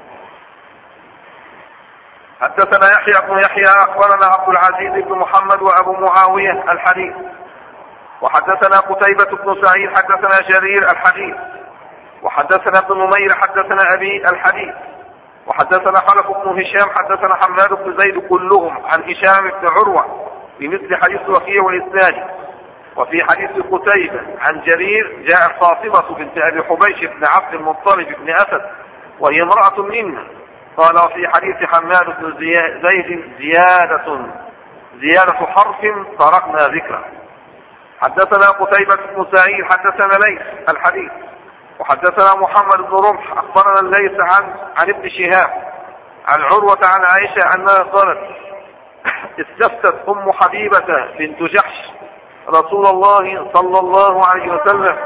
حدثنا يحيى بن يحيى أخبرنا عبد العزيز بن محمد وأبو معاوية الحديث، وحدثنا قتيبة بن سعيد حدثنا جرير الحديث، وحدثنا ابن نمير حدثنا أبي الحديث، وحدثنا خلف بن هشام حدثنا حماد بن زيد كلهم عن هشام بن عروة بمثل حديث وكيع والإسناد. وفي حديث قتيبة عن جرير جاء فاطمة بنت أبي حبيش بن عبد المطلب بن أسد وهي امرأة منا. قال وفي حديث حماد بن زيد زيادة حرف تركنا ذكره. حدثنا قتيبة بن سعيد حدثنا ليث الحديث، وحدثنا محمد بن رمح أخبرنا الليث عن ابن شهاب عن عروة عن عائشة أنها قالت استفتت أم حبيبة بنت جحش رسول الله صلى الله عليه وسلم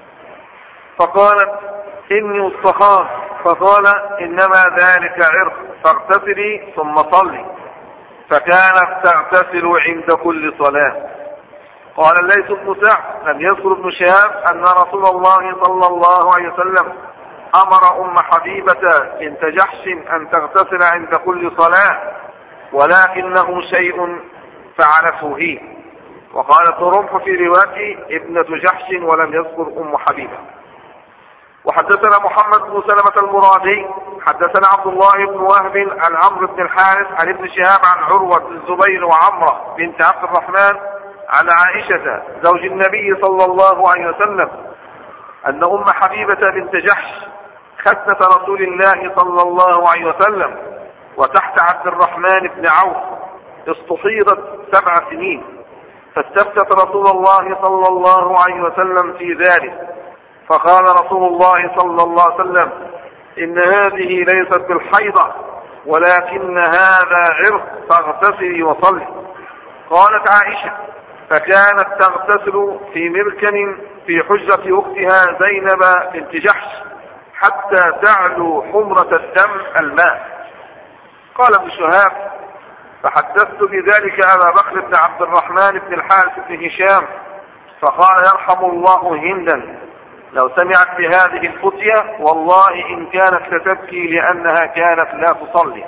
فقالت إني استخاف، فقال إنما ذلك عرق فاغتسلي ثم صلي، فكانت تغتسل عند كل صلاة. قال الليث بن سعد لم يذكر ابن شهاب أن رسول الله صلى الله عليه وسلم أمر أم حبيبة بنت جحش أن تغتسل عند كل صلاة، ولكنه شيء فعلته هي. وقالت رمح في رواية ابنة جحش ولم يذكر أم حبيبة. وحدثنا محمد بن سلمة المرادي حدثنا عبد الله بن وهب عن عمرو بن الحارث عن ابن شهاب عن عروة بن الزبير وعمرة بنت عبد الرحمن عن عائشة زوج النبي صلى الله عليه وسلم أن أم حبيبة بنت جحش ختنة رسول الله صلى الله عليه وسلم وتحت عبد الرحمن بن عوف استحيضت 7 سنين، فاستفتت رسول الله صلى الله عليه وسلم في ذلك، فقال رسول الله صلى الله عليه وسلم إن هذه ليست بالحيضة ولكن هذا عرق فاغتسلي وصلي. قالت عائشة فكانت تغتسل في مركن في حجرة أختها زينب بنت جحش حتى تعلو حمرة الدم الماء. قال ابن شهاب فحدثت بذلك أبا بكر بن عبد الرحمن بن الحارث بن هشام فقال يرحم الله هندا لو سمعت بهذه الفتية والله إن كانت لتبكي لأنها كانت لا تصلي.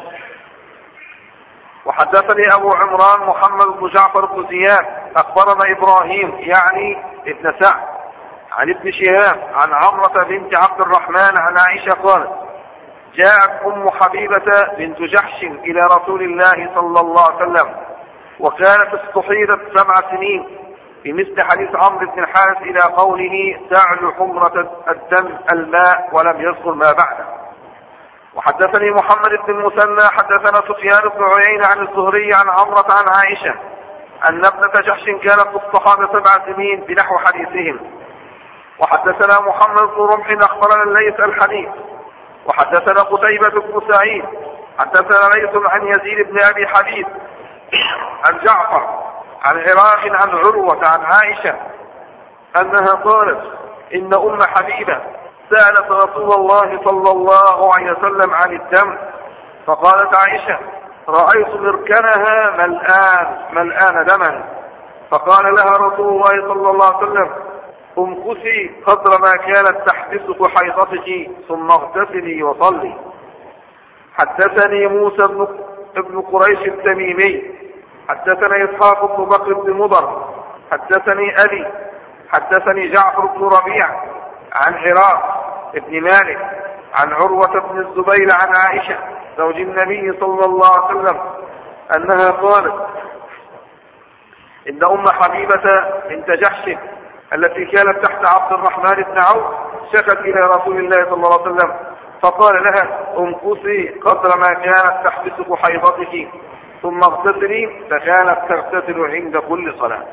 وحدثني أبو عمران محمد بن جعفر بن زياد أخبرنا إبراهيم يعني ابن سعد عن ابن شهاب عن عمرة بنت عبد الرحمن عن عائشة قالت جاءت أم حبيبة بنت جحش إلى رسول الله صلى الله عليه وسلم وكانت استحيضت 7 سنين بمثل حديث عمرو بن الحارث إلى قوله تعلو حمرة الدم الماء ولم يذكر ما بعده. وحدثني محمد بن المثنى حدثنا سفيان بن عيينة عن الزهري عن عمرة عن عائشة أن ابنة جحش كانت في الصحابة 7 سنين بنحو حديثهم. وحدثنا محمد بن رمح أخبرنا الليث الحديث. وحدثنا قتيبة بن سعيد حدثنا ليث عن يزيد بن أبي حبيب عن جعفر عن عراق عن عروة عن عائشة أنها قالت إن أم حبيبة سألت رسول الله صلى الله عليه وسلم عن الدم فقالت عائشة رأيت مركنها ملآن دما، فقال لها رسول الله صلى الله عليه وسلم امكثي قدر ما كانت تحبسك حيضتك ثم اغتسلي وصلي. حدثني موسى بن قريش التميمي حدثني إسحاق بن بكر بن مضر حدثني أبي حدثني جعفر بن ربيع عن عراق بن مالك عن عروة بن الزبير عن عائشة زوج النبي صلى الله عليه وسلم أنها قالت إن أم حبيبة بنت جحش التي كانت تحت عبد الرحمن بن عوف شكت إلى رسول الله صلى الله عليه وسلم فقال لها امكثي قدر ما كانت تحبسك حيضتك ثم اغتسلي، فكانت تغتسل عند كل صلاة.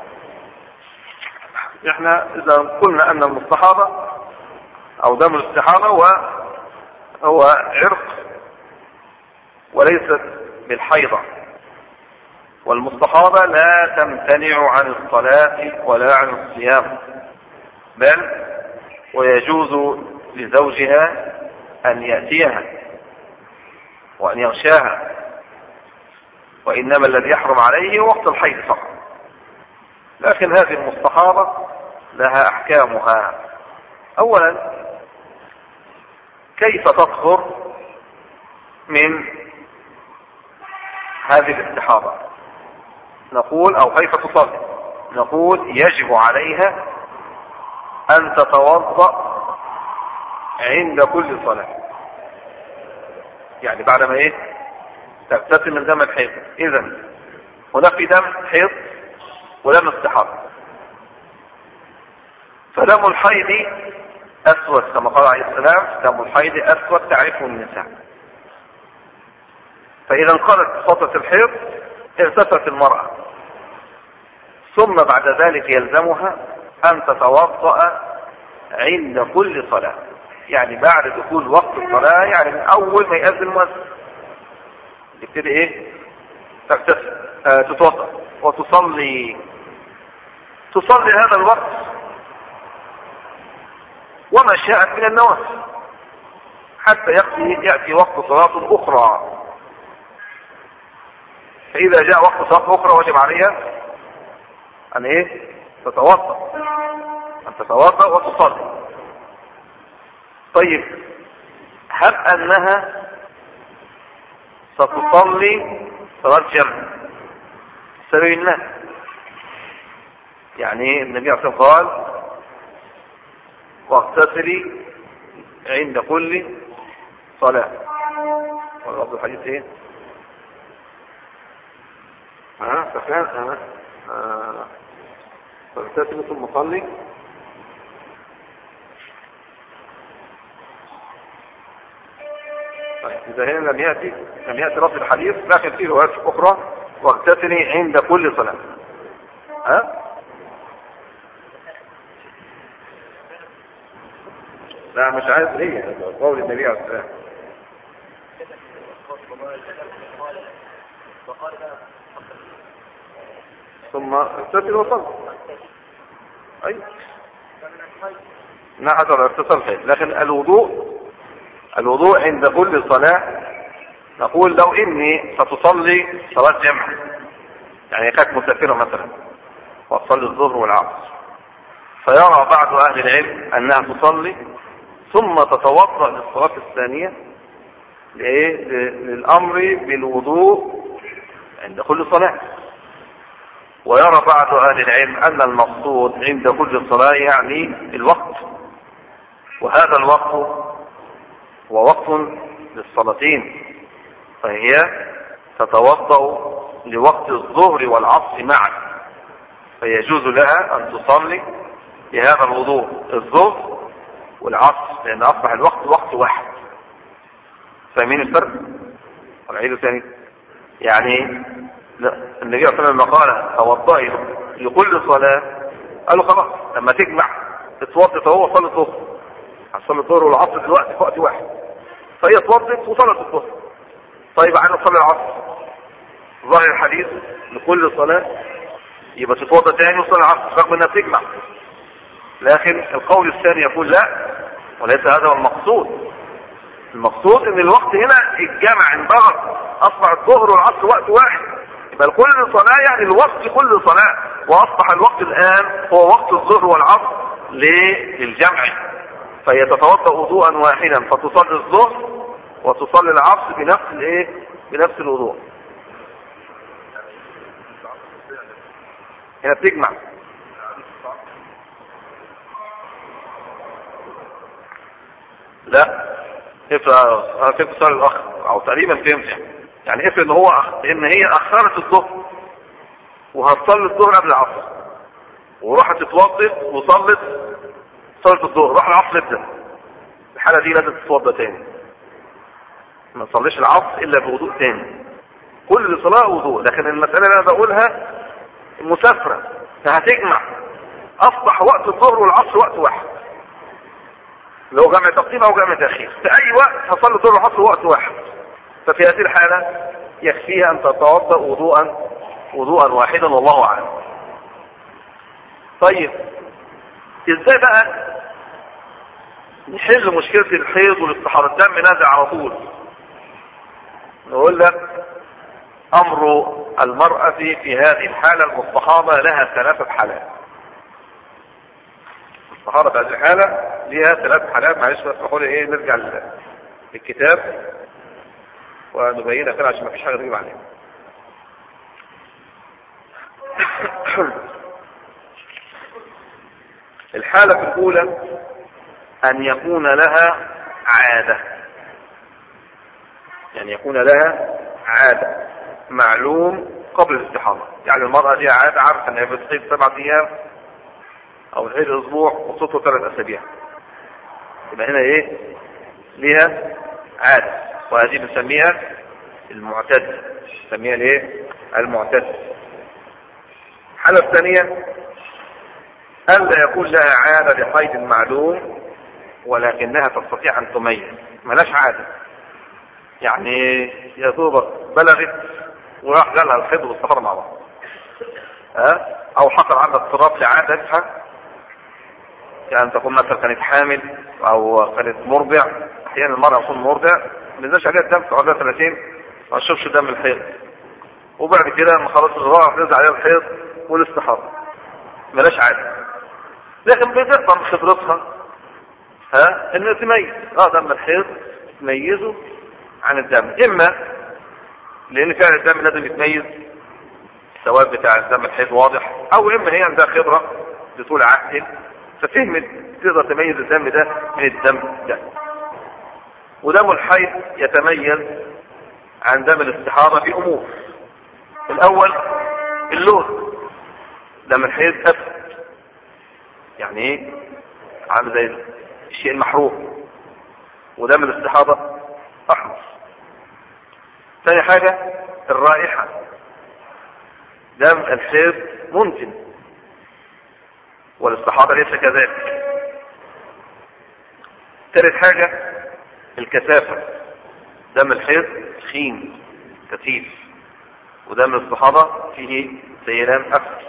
احنا إذا قلنا أن المستحاضة أو دم الاستحاضة هو عرق وليست بالحيضة، والمستحاضة لا تمتنع عن الصلاة ولا عن الصيام، بل ويجوز لزوجها أن يأتيها وأن يغشاها، وإنما الذي يحرم عليه وقت الحيض فقط. لكن هذه المستحاضة لها أحكامها. أولا، كيف تطهر من هذه الاستحاضة؟ نقول أو كيف تصلي؟ نقول يجب عليها أن تتوضأ عند كل صلاة، يعني بعد ما تغتسل من دم الحيض. إذن هناك في دم حيض ودم استحاضة. فدم الحيض أسود كما قال عليه السلام: دم الحيض أسود تعرفه النساء. فإذا انقضت فترة الحيض اغتسلت المرأة، ثم بعد ذلك يلزمها أن تتوضأ عند كل صلاة، يعني بعد دخول وقت الصلاة، يعني من أول ما يأذن المؤذن تبتدي تغتسل، تتوضأ وتصلي هذا الوقت وما شاءت من النوافل حتى يأتي وقت صلاة أخرى. فإذا جاء وقت صلاة أخرى وجب عليها أن تتوضأ وتصلي. طيب، هب أنها ستصلي صلاة جمع سبيل الناس، يعني النبي عليه الصلاة والسلام قال: واغتسلي عند كل صلاة. واللفظ الحديث سفيان فاغتسلي ثم صلي. إذا هنا لم يأتي لفظ الحديث، لكن فيه روايات أخرى: واغتسلي عند كل صلاة. لا، مش عايز قول النبي عليه السلام. ثم اغتسل وصل. أي نعم، اغتسل خير. لكن الوضوء عند كل صلاة، نقول لو إني ستصلي صلاة جمع، يعني كانت مسافرة مثلا وتصلي الظهر والعصر، فيرى بعض أهل العلم أنها تصلي ثم تتوضأ للصلاة الثانية للأمر بالوضوء عند كل صلاة. ويرى بعض أهل العلم أن المقصود عند كل صلاة يعني الوقت، وهذا الوقت هو وقت للصلاتين، فهي تتوضأ لوقت الظهر والعصر معا، فيجوز لها أن تصلي بهذا الوضوء الظهر والعصر، لأن أصبح الوقت وقت واحد. فاهمين الفرق؟ العيد ثاني، يعني النبي صلى الله عليه وسلم قال: توضئي لكل صلاة، قالوا خلاص لما تجمع اتوضت هو صلي الظهر، هتصلي الظهر والعصر دلوقتي في وقت واحد، فهي اتوضت وصلت الظهر. طيب عايزة تصلي العصر، ظاهر الحديث لكل صلاة يبقى تتوضا تاني وصلي العصر رغم انها تجمع. لكن القول الثاني يقول لا، وليس هذا هو المقصود. المقصود ان الوقت هنا الجمع انضغط، اصبح الظهر والعصر وقت واحد، يبقى كل صلاة يعني الوقت كل صلاة، واصبح الوقت الان هو وقت الظهر والعصر للجمع، فهي تتوضا وضوءا واحدا فتصلي الظهر وتصلي العصر بنفس الوضوء. هنا بتجمع. لا، انا فهمت سؤال الاخ او تقريبا فهمت، يعني افرض ان هو ان هي اخرت الظهر وهتصلي الظهر قبل العصر وراحت اتوضت وصلت صلاه الظهر، راح العصر يبدا، الحاله دي لازم تتوضا تاني، ما تصليش العصر الا بوضوء تاني، كل صلاه وضوء. لكن المساله اللي انا بقولها مسافره فهتجمع، اصبح وقت الظهر والعصر وقت واحد، لو جمع تقديم او جمع تاخير، في اي وقت هصلي الظهر والعصر وقت واحد، ففي هذه الحاله يكفيها ان تتوضا وضوءا واحدا، والله اعلم. طيب ازاي بقى نحل مشكله الحيض والاستحاضه؟ الدم نازل على طول، نقول لك أمر المرأة في هذه الحالة المستحاضة لها 3 حالات. المستحاضة في هذه الحالة لها 3 حالات. معلش بس نقول ايه، نرجع للكتاب ونبينها كده عشان ما فيش حاجة تجيب عليها. الحالة الأولى أن يكون لها عادة، يعني يكون لها عادة معلوم قبل الاستحاضة. يعني المرأة دي عادة عارفة أنها بتحيض 7 أيام أو بتحيض أسبوع وصوته 3 أسابيع، يبقى هنا إيه؟ ليها عادة، وهذه بنسميها المعتدة. بنسميها الإيه؟ المعتدة. الحالة الثانية أن لا يكون لها عادة لحيض معلوم ولكنها تستطيع أن تميز، ملاش عادة، يعني يا دوبك بلغت وراح جالها الحيض والاستحاضة مع بعض، أو حصل عندها اضطراب لعادتها، يعني تكون مثلا كانت حامل أو كانت مرضع. أحيانا المرأة تكون مرضع ما بينزلش عليها الدم، تقعد لها 2 ما تشوفش دم الحيض، وبعد كده لما خلاص الرضاعة تنزل عليها الحيض والاستحاضة، ملاش عادة. لكن بتقدر خبرتها انه تميز دم الحيض، تميزه عن الدم، اما لان فعلا الدم لازم يتميز السواد بتاع الدم الحيض واضح، او اما هي عندها خبره بطول عقل ففهمت تقدر تميز الدم ده من الدم ده. ودم الحيض يتميز عن دم الاستحاضه في امور. الاول اللون، دم الحيض اسود، يعني ايه؟ عامل زي الشيء المحروق، ودم الاستحاضة احمر. ثاني حاجة الرائحة، دم الحيض منتن والاستحاضة ليس كذلك. ثالث حاجة الكثافة، دم الحيض خين كثيف، ودم الاستحاضة فيه سيلان اكثر.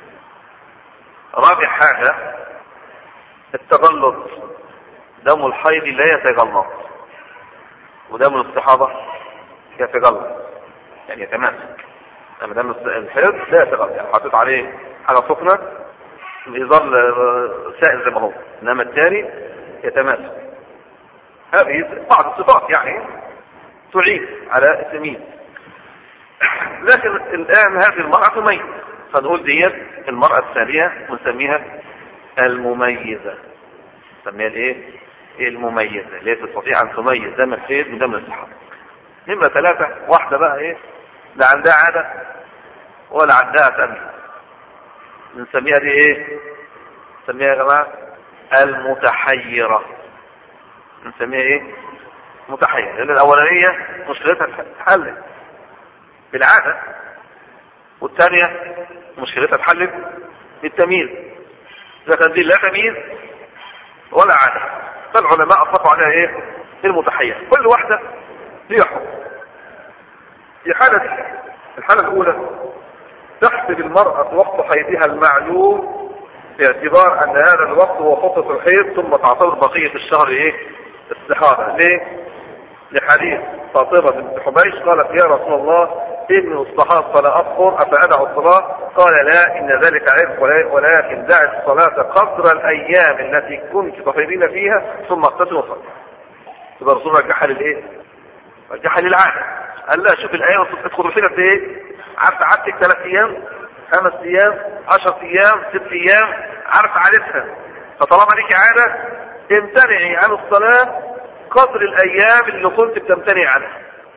رابع حاجة التجلط، دم الحيض لا يتجلط ودم الاستحاضة يتجلط، يعني يتماسك. اما دم الحيض لا يتجلط، يعني حطيت عليه حاجة سخنة يظل سائل زي ما هو، انما الثاني يتماسك. هذه بعض الصفات يعني تعيد على التمييز. لكن الان هذه المرأة تميز، فنقول ديت المرأة الثانية ونسميها المميزة. نسميها الايه؟ المميزة، اللي تستطيع ان تميز دم الحيض من دم الاستحاضة. نمرة 3 واحدة بقى ايه؟ لا عندها عادة ولا عندها تمييز، نسميها دي ايه؟ نسميها يا جماعة المتحيرة. نسميها ايه؟ متحيرة، لان الاولانية مشكلتها تحل بالعادة، والثانية مشكلتها تحل بالتمييز. لكن دي لا تمييز ولا عادة، فالعلماء اطلقوا عليها ايه؟ المتحيرة. كل واحدة ليها حكم. في الحالة الاولى تحسب المرأة وقت حيضها المعلوم باعتبار ان هذا الوقت هو فترة الحيض، ثم تعتبر بقية الشهر ايه؟ استحاضة. ليه؟ لحديث فاطمة بنت حبيش قالت يا رسول الله إني استحاض فلا أطهر أفأدع الصلاة؟ قال لا، إن ذلك عرق، ولكن دع الصلاة قدر الأيام التي كنت تحيضين فيها ثم اغتسل وصلي. يبقى الرسول رجعها للإيه؟ رجعها للعادة. قال لا، شوف الأيام تدخل فينا في إيه؟ عدتك 3 أيام 5 أيام 10 أيام 6 أيام، عارف عادتها، فطالما ليك عادة امتنعي عن الصلاة قدر الأيام اللي كنت بتمتنع عنها.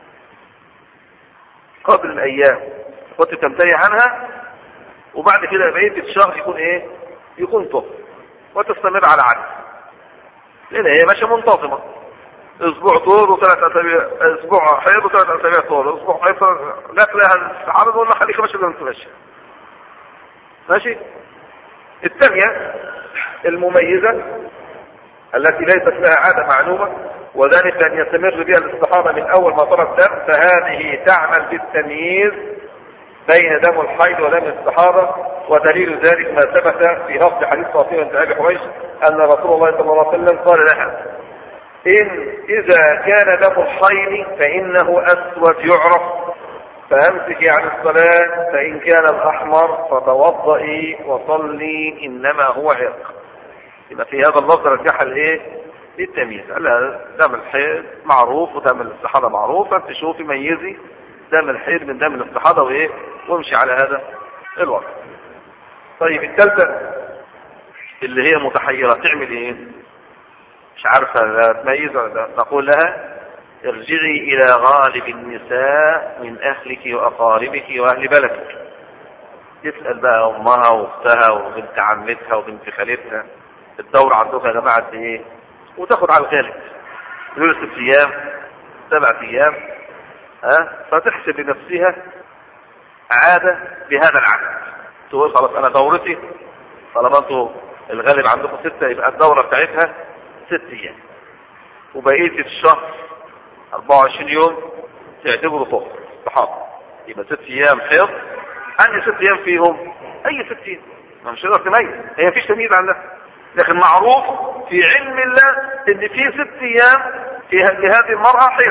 قدر الأيام كنت بتمتنع عنها، وبعد كده بقية الشهر يكون ايه؟ يكون طهر، وتستمر على عدد، لان هي ماشيه منتظمه. اسبوع طهر و3 اسابيع، اسبوع حيض و3 اسابيع طهر، اسبوع حيض، لا تلاقيها عرض ولا خليك ماشي زي ما انت ماشي. ماشي. الثانيه المميزه التي ليست لها عاده معلومه، وذلك ان يستمر بها الاستحاضه من اول ما طلع الدم، فهذه تعمل بالتمييز بين دم الحيض ودم الاستحاضه. ودليل ذلك ما ثبت في لفظ حديث فاطمه بنت ابي حبيش ان رسول الله صلى الله عليه وسلم قال لها اذا كان دم الحيض فانه اسود يعرف فأمسكي عن الصلاة فإن كان الأحمر فتوضئي وصلي إنما هو عرق. يبقى في هذا اللفظ رجح الايه؟ للتمييز. دم الحيض معروف ودم الاستحاضة معروف، فانت شوفي ميزي دم الحيض من دم الاستحاضة وايه، وامشي على هذا الوضع. طيب الثالثة اللي هي متحيرة تعمل ايه؟ مش عارفة تميز، نقول لها ارجعي الى غالب النساء من اهلك واقاربك واهل بلدك. تسأل بقى امها واختها وبنت عمتها وبنت خالتها الدور عندكم يا جماعة قد ايه، وتاخد على الغالب يقول 6 ايام 7 ايام، فتحسب لنفسها عادة بهذا العدد. تقول خلاص انا دورتي طالما انتوا الغالب عندكم 6 يبقى الدورة بتاعتها 6 ايام، وبقية الشهر 24 يوم تعتبروا طهر استحاضة. يبقى 6 ايام حيض، عندي 6 ايام فيهم اي 6 ايام، مش هتقدر تميز، هي مفيش تمييز عندها. لكن معروف في علم الله ان في 6 ايام في هذه المرأة حيض.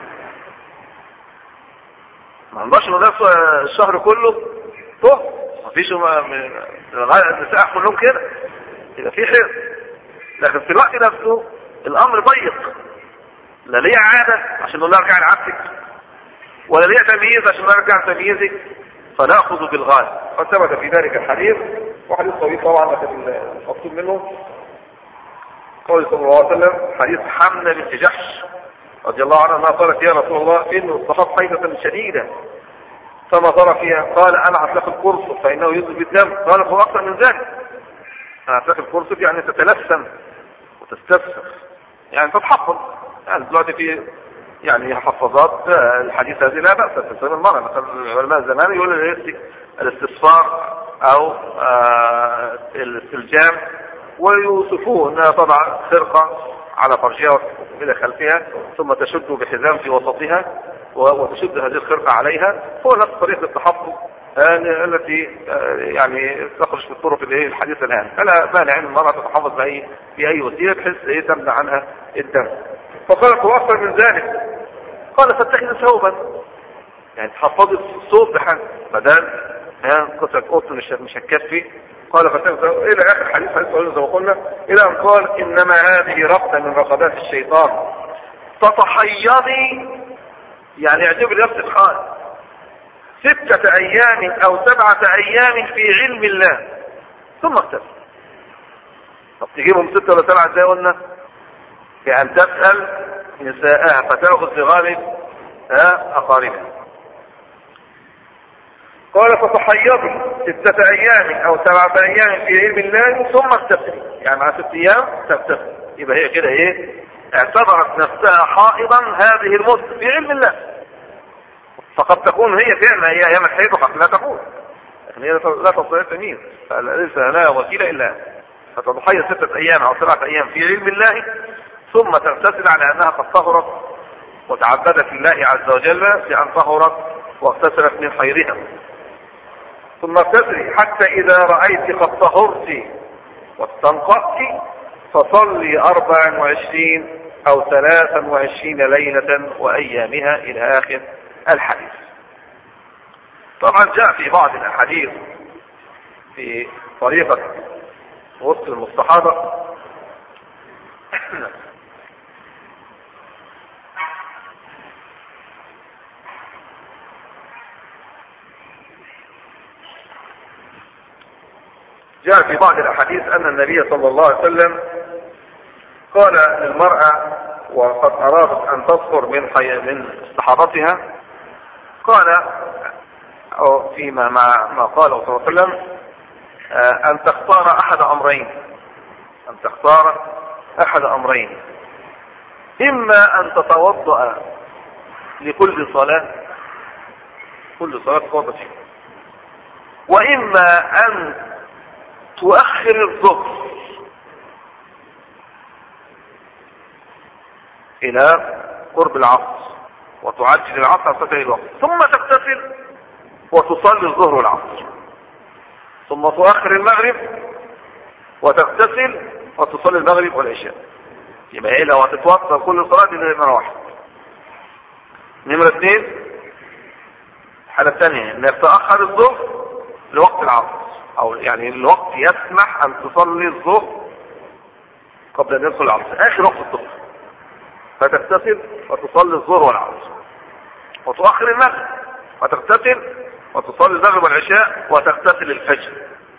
ما نقدرش نقول الشهر كله طهر، مفيش النساء كلهم كده، يبقى في حيض. لكن في الوقت نفسه الامر ضيق، لا ليه عادة عشان نقول ارجع لعادتك، ولا ليه تمييز عشان ارجع تمييزك، فناخذ بالغالب. فثبت في ذلك الحديث، وحديث طويل طبعا لكن المقصود منه قول صلى الله عليه وسلم حديث حمنة بنت جحش رضي الله عنها انها قالت يا رسول الله انه استحاض حيضة شديدة فما ترى فيها؟ قال انا اطلق القرص فانه يذهب الدم. قالت هو اكثر من ذلك. انا اطلق القرص يعني تتلثم وتستفسخ، يعني تتحفظ. يعني دلوقتي في يعني حفاظات الحديث هذه لا بأس تستخدم المرأة. مثلا العلماء زمان يقولوا الاستسفار او الاستلجام، ويوصفوه انها تضع خرقة على فرجها الى خلفها ثم تشد بحزام في وسطها وتشد هذه الخرقة عليها. هو نفس طريقة التحفظ التي يعني تخرج في الطرق الحديثة الآن. فلا مانع ان المرأة تتحفظ بأي وسيلة بحيث تمنع عنها الدم. فقالت واكثر من ذلك، قال فاتخذ ثوبا، يعني تحفظي الصوت بحاجة بدل قطعة قطن مش هتكفي. قال فاتخذ ثوبا الى اخر حديث زي ما قلنا، الى ان قال انما هذه رقدة من رقدات الشيطان تتحيضي، يعني اعجبي لنفسك حال 6 ايام او 7 ايام في علم الله ثم اغتسل. طب تجيبهم 6 ولا 7 ازاي قلنا؟ بأن تسأل نساءها فتأخذ في غالب أقاربها. قال فتحيضي 6 أيام أو 7 أيام في علم الله ثم اغتسلي، يعني مع 6 أيام تغتسل. يبقى هي كده اعتبرت نفسها حائضا هذه المدة في علم الله. فقد تكون هي فعلا هي أيام الحيض وقد لا تكون، لكن هي لا تستطيع التمييز، فليس لها وكيل إلا فتضحي 6 أيام أو 7 أيام في علم الله ثم تغتسل على أنها قد طهرت وتعبدت لله عز وجل بأن طهرت واغتسلت من حيضها. ثم اغتسلي حتى إذا رأيت قد طهرت واستنقأت فصلي 24 أو 23 ليلة وأيامها إلى آخر الحديث. طبعا جاء في بعض الأحاديث في طريقة غسل المستحاضة جاء في بعض الأحاديث أن النبي صلى الله عليه وسلم قال للمرأة وقد أرادت أن تطهر من استحاضتها، قال أو فيما ما قاله صلى الله عليه وسلم أن تختار أحد أمرين، إما أن تتوضأ لكل صلاة تتوضأ فيها، وإما أن تؤخر الظهر إلى قرب العصر وتعجل العصر حتى الوقت، ثم تغتسل وتصلي الظهر والعصر، ثم تؤخر المغرب وتغتسل وتصلي المغرب والعشاء. يبقى لو هتتوضا كل صلاه دي نمره 1. نمره 2 الحالة الثانية انك تأخر الظهر لوقت العصر، او يعني الوقت يسمح ان تصلي الظهر قبل ان يدخل العصر، اخر وقت الظهر، فتغتسل وتصلي الظهر والعصر، وتؤخر المغرب وتغتسل وتصلي المغرب والعشاء وتغتسل الفجر.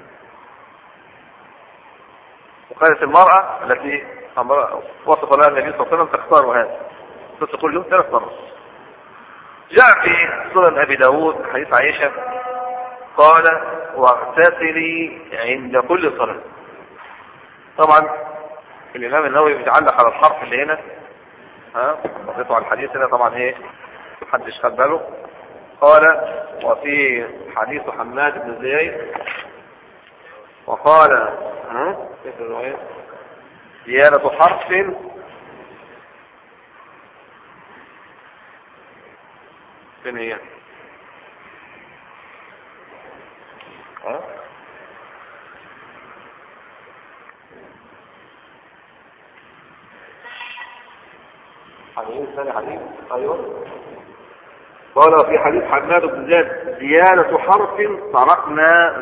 وقالت المرأة التي وصف لها النبي صلى الله عليه وسلم تختار هذا، تدخل يوم 3 مرات. جاء في سنن ابي داود حديث عائشة قال واغتسلي عند كل صلاة. طبعا الامام النووي بيتعلق على الحرف اللي هنا، وقفوا على الحديث هنا طبعا ايه محدش خد باله. قال وفي حديث حماد بن زيد وقال زيادة حرف فين هي؟ حديث ايوه. قال في حديث حماد بن زيد زيادة حرف تركنا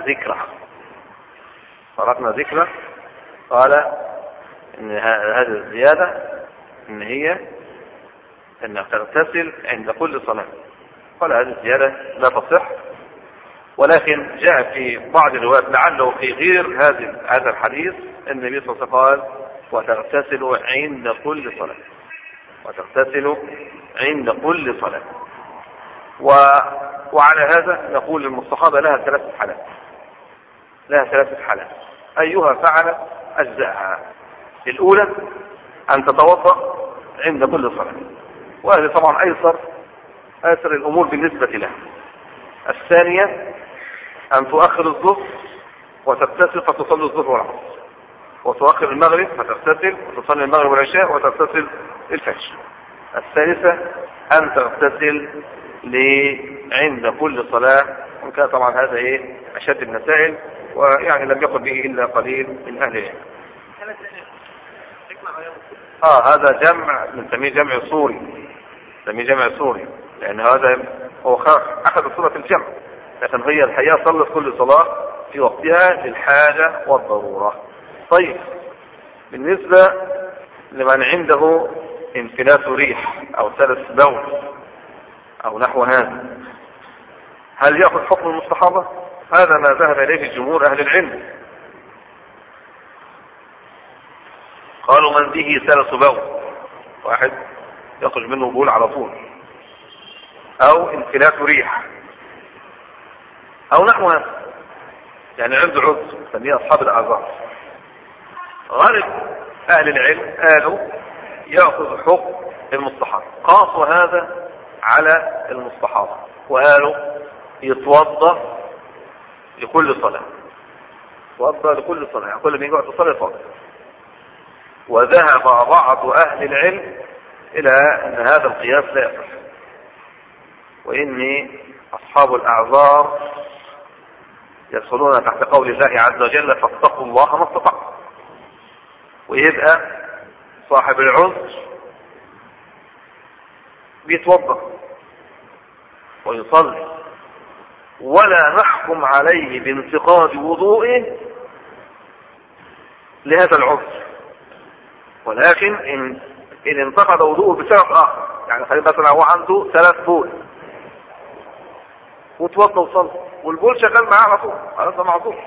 ذكره. قال ان هذه الزيادة ان هي انها تغتسل عند كل صلاة. قال هذه الزيادة لا تصح، ولكن جاء في بعض الروايات لعله في غير هذا الحديث النبي صلى الله عليه وسلم قال وتغتسل عند كل صلاة، وعلى هذا نقول المستحاضة لها 3 حالات، أيها فعل أجزاءها. الأولى أن تتوضأ عند كل صلاة، وهذا طبعا أيسر الأمور بالنسبة لها. الثانية أن تؤخر الظهر وتغتسل فتصلي الظهر والعصر، وتؤخر المغرب فتغتسل وتصلي المغرب والعشاء وتغتسل الفجر. الثالثة أن تغتسل عند كل صلاة، وكان طبعا هذا أشد المسائل، ويعني لم يقل به إلا قليل من أهل العلم. هذا جمع نسميه جمع صوري، لأن هذا هو أخذ صورة الجمع، لكن هي الحقيقة صلت كل صلاة في وقتها للحاجة والضرورة. طيب بالنسبة لمن عنده انفلات ريح أو سلس بول أو نحو هذا، هل يأخذ حكم المستحاضة؟ هذا ما ذهب إليه جمهور أهل العلم. قالوا من به سلس بول، واحد يخرج منه بول على طول، أو انفلات ريح أو نحو هذا، يعني عنده عذر نسميه أصحاب الأعذار. غالب أهل العلم قالوا يأخذ حكم المستحاضة، قاسوا هذا على المستحاضة وقالوا يتوضأ لكل صلاة، يعني كل ما يقعد تصلي يتوضأ. وذهب بعض أهل العلم إلى أن هذا القياس لا يصح، وإن أصحاب الأعذار يدخلون تحت قول الله عز وجل فاتقوا الله ما استطعتم، ويبقى صاحب العذر بيتوضأ ويصلي، ولا نحكم عليه بانتقاد وضوئه لهذا العذر، ولكن إن انتقد وضوءه بسبب آخر، يعني خلينا مثلا هو عنده 3 بول وتوضأ وصلي والبول شغال معاه على طول، هذا معذور.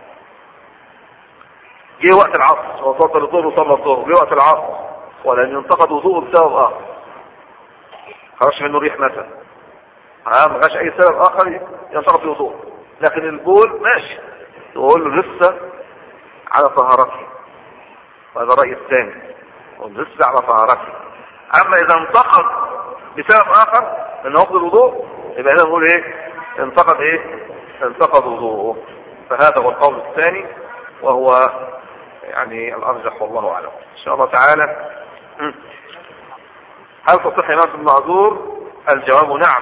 جه وقت العصر وصلى الظهر وصلى الظهر، جه وقت العصر ولن ينتقد وضوءه بسبب آخر، خرج منه ريح مثلا، ما غاش أي سبب آخر ينتقد وضوءه، لكن البول ماشي، يقول له لسه على طهارته، وهذا الرأي الثاني، لسه على طهارته. أما إذا انتقد بسبب آخر من نقض الوضوء، يبقى هنا نقول انتقد وضوءه. فهذا هو القول الثاني، وهو يعني الأرجح والله أعلم. إن شاء الله تعالى هل تصح إمامة المعذور؟ الجواب نعم،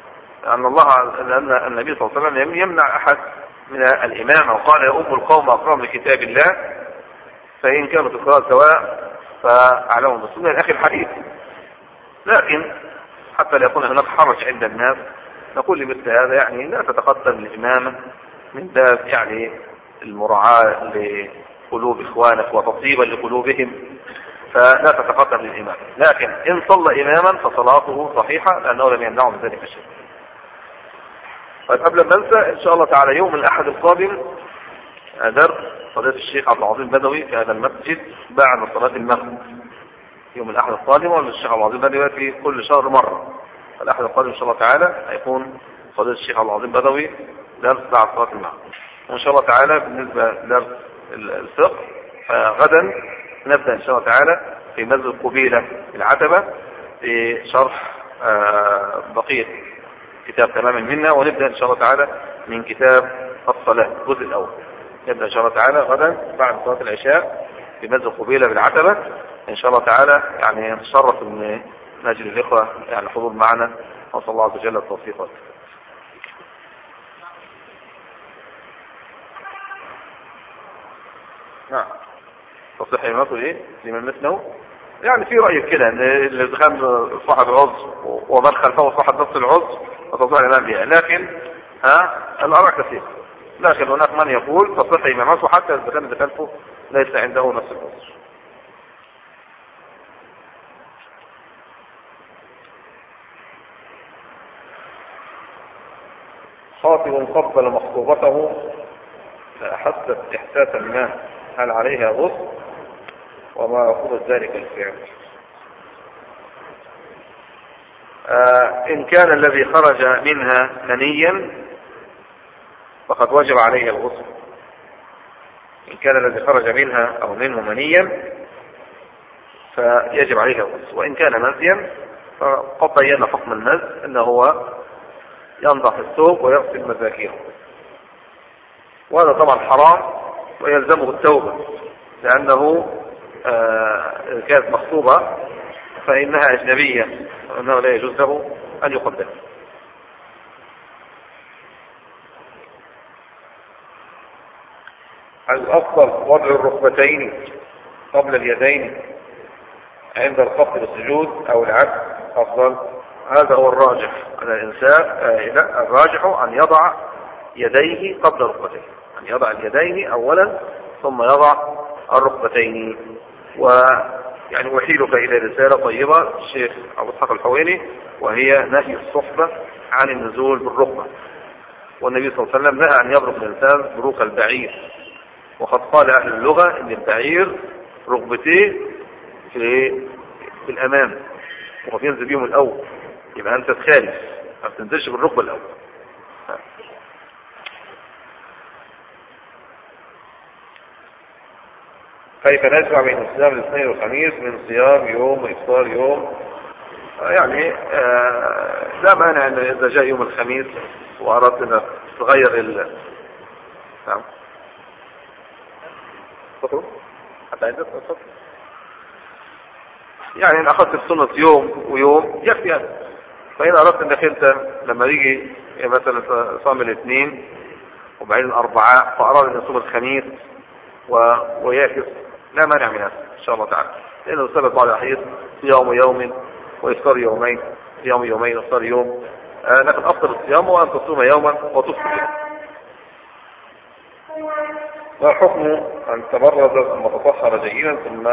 لأن النبي صلى الله عليه وسلم يمنع أحد من الإمامة، وقال يا أم القوم أقرأهم لكتاب الله فإن كانوا في القراءة سواء فأعلمهم بالسنة إلى آخر الحديث. لكن حتى لا يكون هناك حرج عند الناس نقول لمثل هذا يعني لا تتقدم الإمامة من باب يعني المراعاة لقلوب إخوانك وتطيبا لقلوبهم، فلا تتقدم للإمام. لكن إن صلى إماما فصلاته صحيحة لأنه لم يمنعه من ذلك شيء. طيب قبل ما ننسى إن شاء الله تعالى يوم الأحد القادم درس فضيلة الشيخ عبد العظيم بدوي في هذا المسجد بعد صلاة المغرب. يوم الأحد القادم والشيخ عبد العظيم بدوي في كل شهر مرة. الأحد القادم إن شاء الله تعالى هيكون فضيلة الشيخ عبد العظيم بدوي درس بعد صلاة المغرب. وإن شاء الله تعالى بالنسبة لدرس الفقه غدا نبدأ إن شاء الله تعالى في مسجد قبيلة العتبة في شرح بقية كتاب تمام المنة، ونبدأ إن شاء الله تعالى من كتاب الصلاة الجزء الأول. نبدأ إن شاء الله تعالى غدا بعد صلاة العشاء في مسجد قبيلة بالعتبة إن شاء الله تعالى. يعني نتشرف من نجل الإخوة يعني الحضور معنا، وصلى الله عز وجل التوفيق. نعم تصحيح إمامته إيه لمن مثله، يعني في رأي كده إن اللي كان صاحب عذر ومن خلفه صاحب نفس العذر فتصحيح الإمام بها، لكن الآراء كثير، لكن هناك من يقول تصحيح إمامته حتى إذا كان اللي خلفه ليس عنده نفس العذر. خاطب قبل مخطوبته فأحست إحساسا ما هل عليها غسل وما يقول ذلك الفعل؟ إن كان الذي خرج منها منيا فقد وجب عليه الغسل. إن كان الذي خرج منها أو منه منيا فيجب عليه الغسل، وإن كان مزيا فقد بينا حكم المز أنه هو ينضح الثوب ويغسل مذاكيره، وهذا طبعا حرام ويلزمه التوبة، لأنه كانت مخطوبة فإنها أجنبية وأنه لا يجوز له أن يقدم. الأفضل وضع الركبتين قبل اليدين عند الخفض والسجود أو العكس أفضل؟ هذا هو الراجح على الإنسان. الراجح أن يضع يديه قبل ركبتيه، أن يضع اليدين أولا ثم يضع الركبتين. ويعني أحيلك إلى رسالة طيبة الشيخ أبو إسحاق الحويني وهي نهي الصحبة عن النزول بالركبة، والنبي صلى الله عليه وسلم نهى أن يبرك الإنسان بروك البعير، وقد قال أهل اللغة أن البعير ركبتيه في الأمام وينزل بيهم الأول، يبقى أنت تخالف ما بتنزلش بالركبة الأول. كيف نجمع بين صيام الاثنين والخميس من صيام يوم وإفطار يوم؟ يعني لا مانع أن إذا جاء يوم الخميس وأردت أن تغير نعم حتى عندك يعني إن أخذت السنة يوم ويوم يكفي هذا. فإن أردت أنك أنت لما يجي مثلا صام الاثنين وبعدين الأربعاء فأراد أن يصوم الخميس ويأكل لا مانع من هذا إن شاء الله تعالى، لأنه ثبت بعض الأحيان صيام يوم وإفطار يومين، صيام يومين وإفطار يوم. لكن أفضل الصيام هو أن تصوم يوما وتفطر يوما. ما حكم أن تبرد ثم تطهر جيدا ثم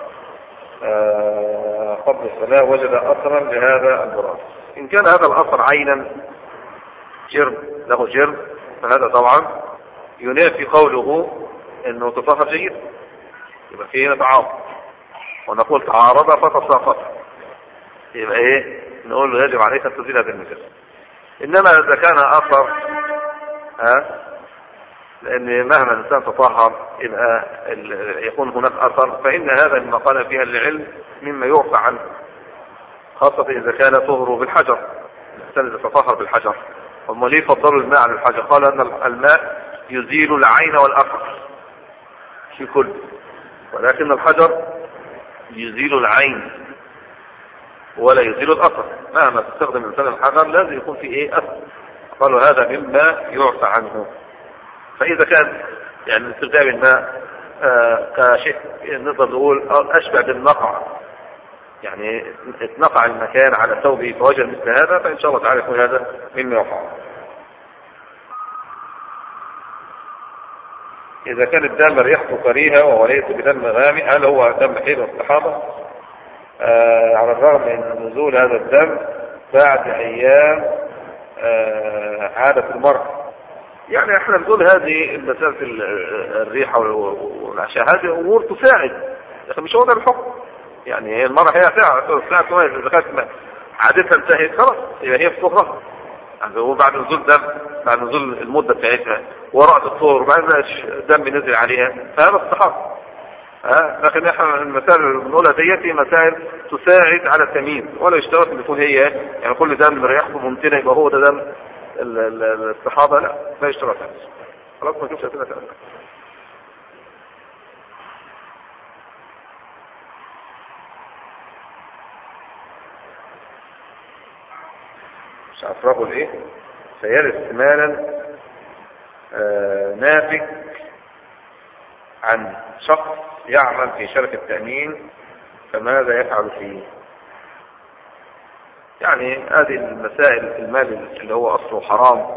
قبل الصلاة وجد أثرا لهذا البراز؟ إن كان هذا الأثر عينا جرم له جرم فهذا طبعا ينافي قوله أنه تطهر جيدا، يبقى فيه تعارض، ونقول تعارض فتساقط، يبقى ايه نقول له يجب عليك ان تزيل هذا النجاسة. انما اذا كان اثر لان مهما الانسان تطهر يبقى يكون هناك اثر، فان هذا مما قال فيها العلم مما يعفى عنه، خاصة اذا كان طهره بالحجر. الانسان اذا تطهر بالحجر، هم ليه فضلوا الماء على الحجر؟ قال ان الماء يزيل العين والاثر في كل، ولكن الحجر يزيل العين ولا يزيل الأثر. مهما تستخدم الإنسان الحجر لازم يكون فيه ايه أثر، قالوا هذا مما يعفى عنه. فإذا كان يعني استخدام الماء كشيء نقدر نقول أشبه بالنقع، يعني اتنقع المكان على ثوبه فوجد مثل هذا، فإن شاء الله تعالى يكون هذا مما يفعل. إذا كان الدم ريحته كريهة وليس بدم غامق، هل هو دم حيض واستحاضة؟ على الرغم من نزول هذا الدم بعد أيام عادة المرأة. يعني احنا بنقول هذه مسألة الريحة والعشاء هذه أمور تساعد، لكن مش هو ده الحكم. يعني المرأة هي ساعة كويس، إذا كانت عادتها انتهت خلاص يبقى هي في طهرها. يعني هو بعد نزول دم، بعد نزول المدة بتاعتها ورأت الطهر وبعد دم نزل عليها فهذا استحاضة. لكن احنا المسائل اللي بنقولها ديتي مسائل تساعد على التمييز، ولا يشترط ان يكون هي يعني كل دم ريحته ممتنه يبقى هو ده دم الاستحاضة، لا يشترط. خلاص ما نشوفش اسئله ثانيه. مش عارف رجل ايه سيرث مالا ناتج عن شخص يعمل في شركة تأمين، فماذا يفعل فيه؟ يعني هذه المسائل، المال اللي هو أصله حرام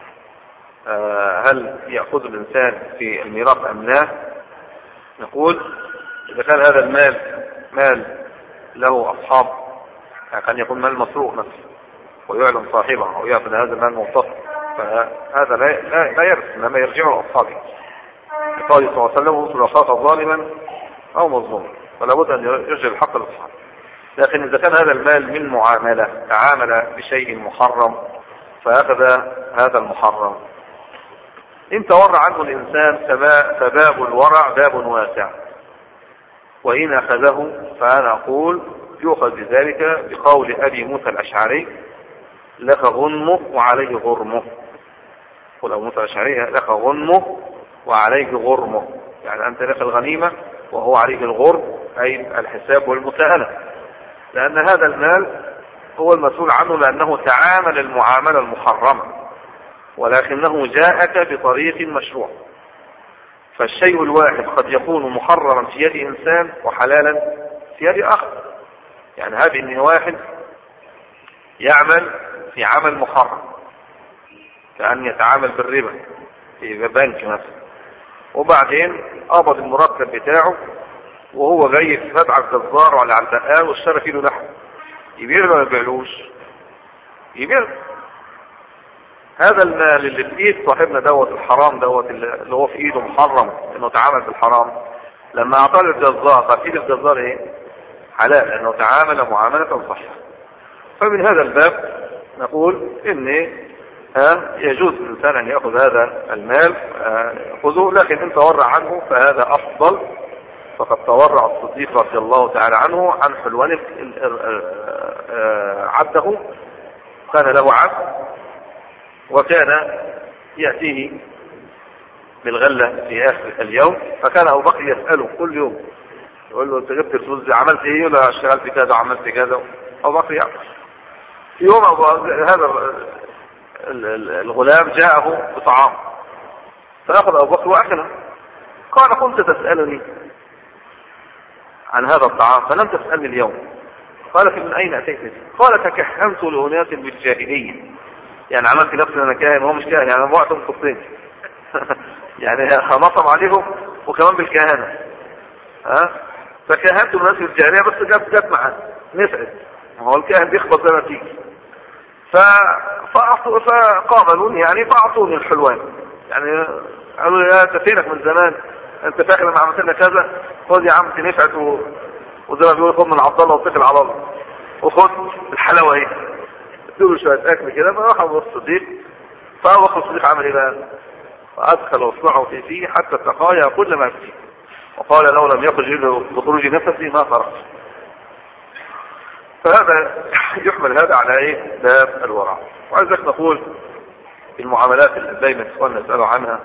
هل يأخذ الإنسان في الميراث أم لا؟ نقول إذا كان هذا المال مال له أصحاب، يعني كان يكون مال مسروق مثلا ويعلم صاحبه أو يأخذ هذا المال مغتصب، فهذا لا يرث، إنما يرجع لأصحابه. قال صلى الله عليه وسلم: انصر اخاك ظالما او مظلوما، فلا بد ان يرجع الحق للاصحاب. لكن اذا كان هذا المال من معامله، تعامل بشيء محرم فاخذ هذا المحرم، ان تورع عنه الانسان فباب الورع باب واسع، وان اخذه فانا اقول يؤخذ بذلك بقول ابي موسى الاشعري: لك غنمه وعليه غرمه. قل ابو موسى الاشعري: لك غنمه وعليه غرمه، يعني أنت لك الغنيمة وهو عليه الغرم، أي الحساب والمساءلة، لأن هذا المال هو المسؤول عنه، لأنه تعامل المعاملة المحرمة ولكنه جاءك بطريق مشروع. فالشيء الواحد قد يكون محرما في يد إنسان وحلالا في يد آخر. يعني هذه إن واحد يعمل في عمل محرم كأن يتعامل بالربا في بنك مثلا، وبعدين قبض المرتب بتاعه وهو جاي في فتح على الجزار ولا على البقال واشترى كيلو لحم، يبيع ولا ما يبيعلوش؟ يبيع. هذا المال اللي في ايد صاحبنا دوت الحرام دوت اللي هو في ايده محرم انه تعامل بالحرام، لما اعطاه الجزار فاكيد الجزار ايه؟ حلال، لانه تعامل معامله صحيحه. فمن هذا الباب نقول ان يجوز للإنسان أن يأخذ هذا المال يأخذه، لكن إن تورع عنه فهذا أفضل. فقد تورع الصديق رضي الله تعالى عنه عن حلوان عبده، كان له عبد وكان يأتيه بالغلة في آخر اليوم، فكان أبو بكر يسأله كل يوم يقول له: أنت جبت الفلوس دي عملت إيه؟ ولا اشتغلت في كذا وعملت كذا؟ أبو بكر يعرف. في يوم هذا الغلام جاءه بطعام فأخذ أبو بكر وأكله. قال: كنت تسألني عن هذا الطعام فلم تسألني اليوم. قال: من أين أتيت به؟ قال: تكهنت لأناس بالجاهلية، يعني عملت نفسي أنا كاهن وهو مش كاهن، يعني وقتهم قصين يعني نصب عليهم وكمان بالكهنة. فكهنت لأناس بالجاهلية، بس جت معاه نسعد، هو الكاهن بيخبط زي ما تيجي. فقابلوني يعني فأعطوني الحلوان، يعني قالوا لي: يا أنت فينك من زمان، أنت فاكر لما عملت لنا كذا؟ خذ يا عم نفعت وزي ما بيقولوا خذ من عبد الله واتكل على الله وخذ الحلاوة ايه، ادوا شوية أكل كده. فراح أبو الصديق، فأبو الصديق عمل إيه بقى؟ فأدخل إصبعه في فيه حتى تقايا كل ما فيه، وقال: لو لم يخرج بخروج نفسي ما خرج. فهذا يحمل هذا على ايه؟ باب الورع. وعايزك نقول المعاملات اللي دايما اخواننا يسألوا عنها،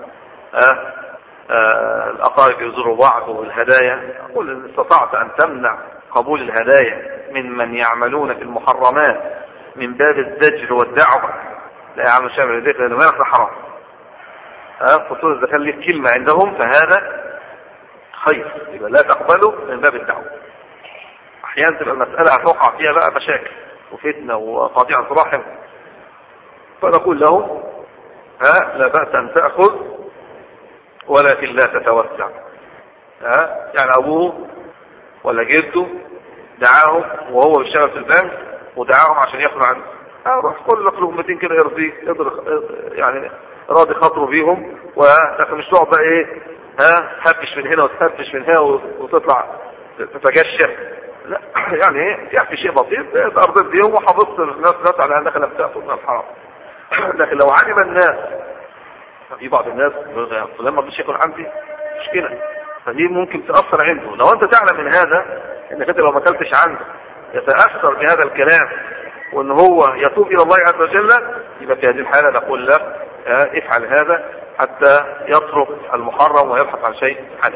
الأقارب يزوروا بعض والهدايا، أقول إن استطعت أن تمنع قبول الهدايا من يعملون في المحرمات من باب الزجر والدعوة، لا يعمل شامل يديك لأنه ما يخلق حرام، خصوصا إذا كان لك كلمة عندهم فهذا خير، يبقى لا تقبله من باب الدعوة. احيانا تبقى المسألة هتوقع فيها بقى مشاكل وفتنة وقاطعة رحم، فنقول له لا بأس أن تأخذ ولكن لا تتوسع. يعني أبوه ولا جده دعاهم وهو بيشتغل في البنك ودعاهم عشان ياخدوا عنه، روح كل لقمتين كده يرضيه، يعني راضي خاطره بيهم، ولكن مش تقعد بقى ايه تهبش من هنا وتهبش من هنا وتطلع تتجشى، لا يعني ايه يحكي شيء بسيط ارضيت بيهم وحافظت الناس على انك لم تاخذ من الحرام. لكن لو علم الناس، في بعض الناس لما مش يكون عندي مشكله، فدي ممكن تاثر عنده. لو انت تعلم من هذا انك انت لو ما اكلتش عنده يتاثر بهذا الكلام وان هو يتوب الى الله عز وجل، يبقى في هذه الحاله نقول له افعل هذا حتى يترك المحرم ويبحث عن شيء حلال.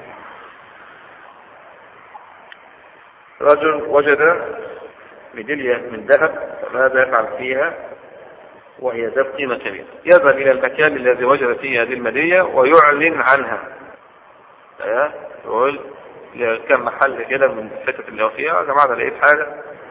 رجل وجد ميدالية من ذهب، فماذا يفعل فيها وهي ذات قيمة كبيرة؟ يذهب إلى المكان الذي وجد فيه هذه الميدالية ويعلن عنها، يقول كم محل كده من الحتة اللي هو فيها، يا جماعة أنا لقيت حاجة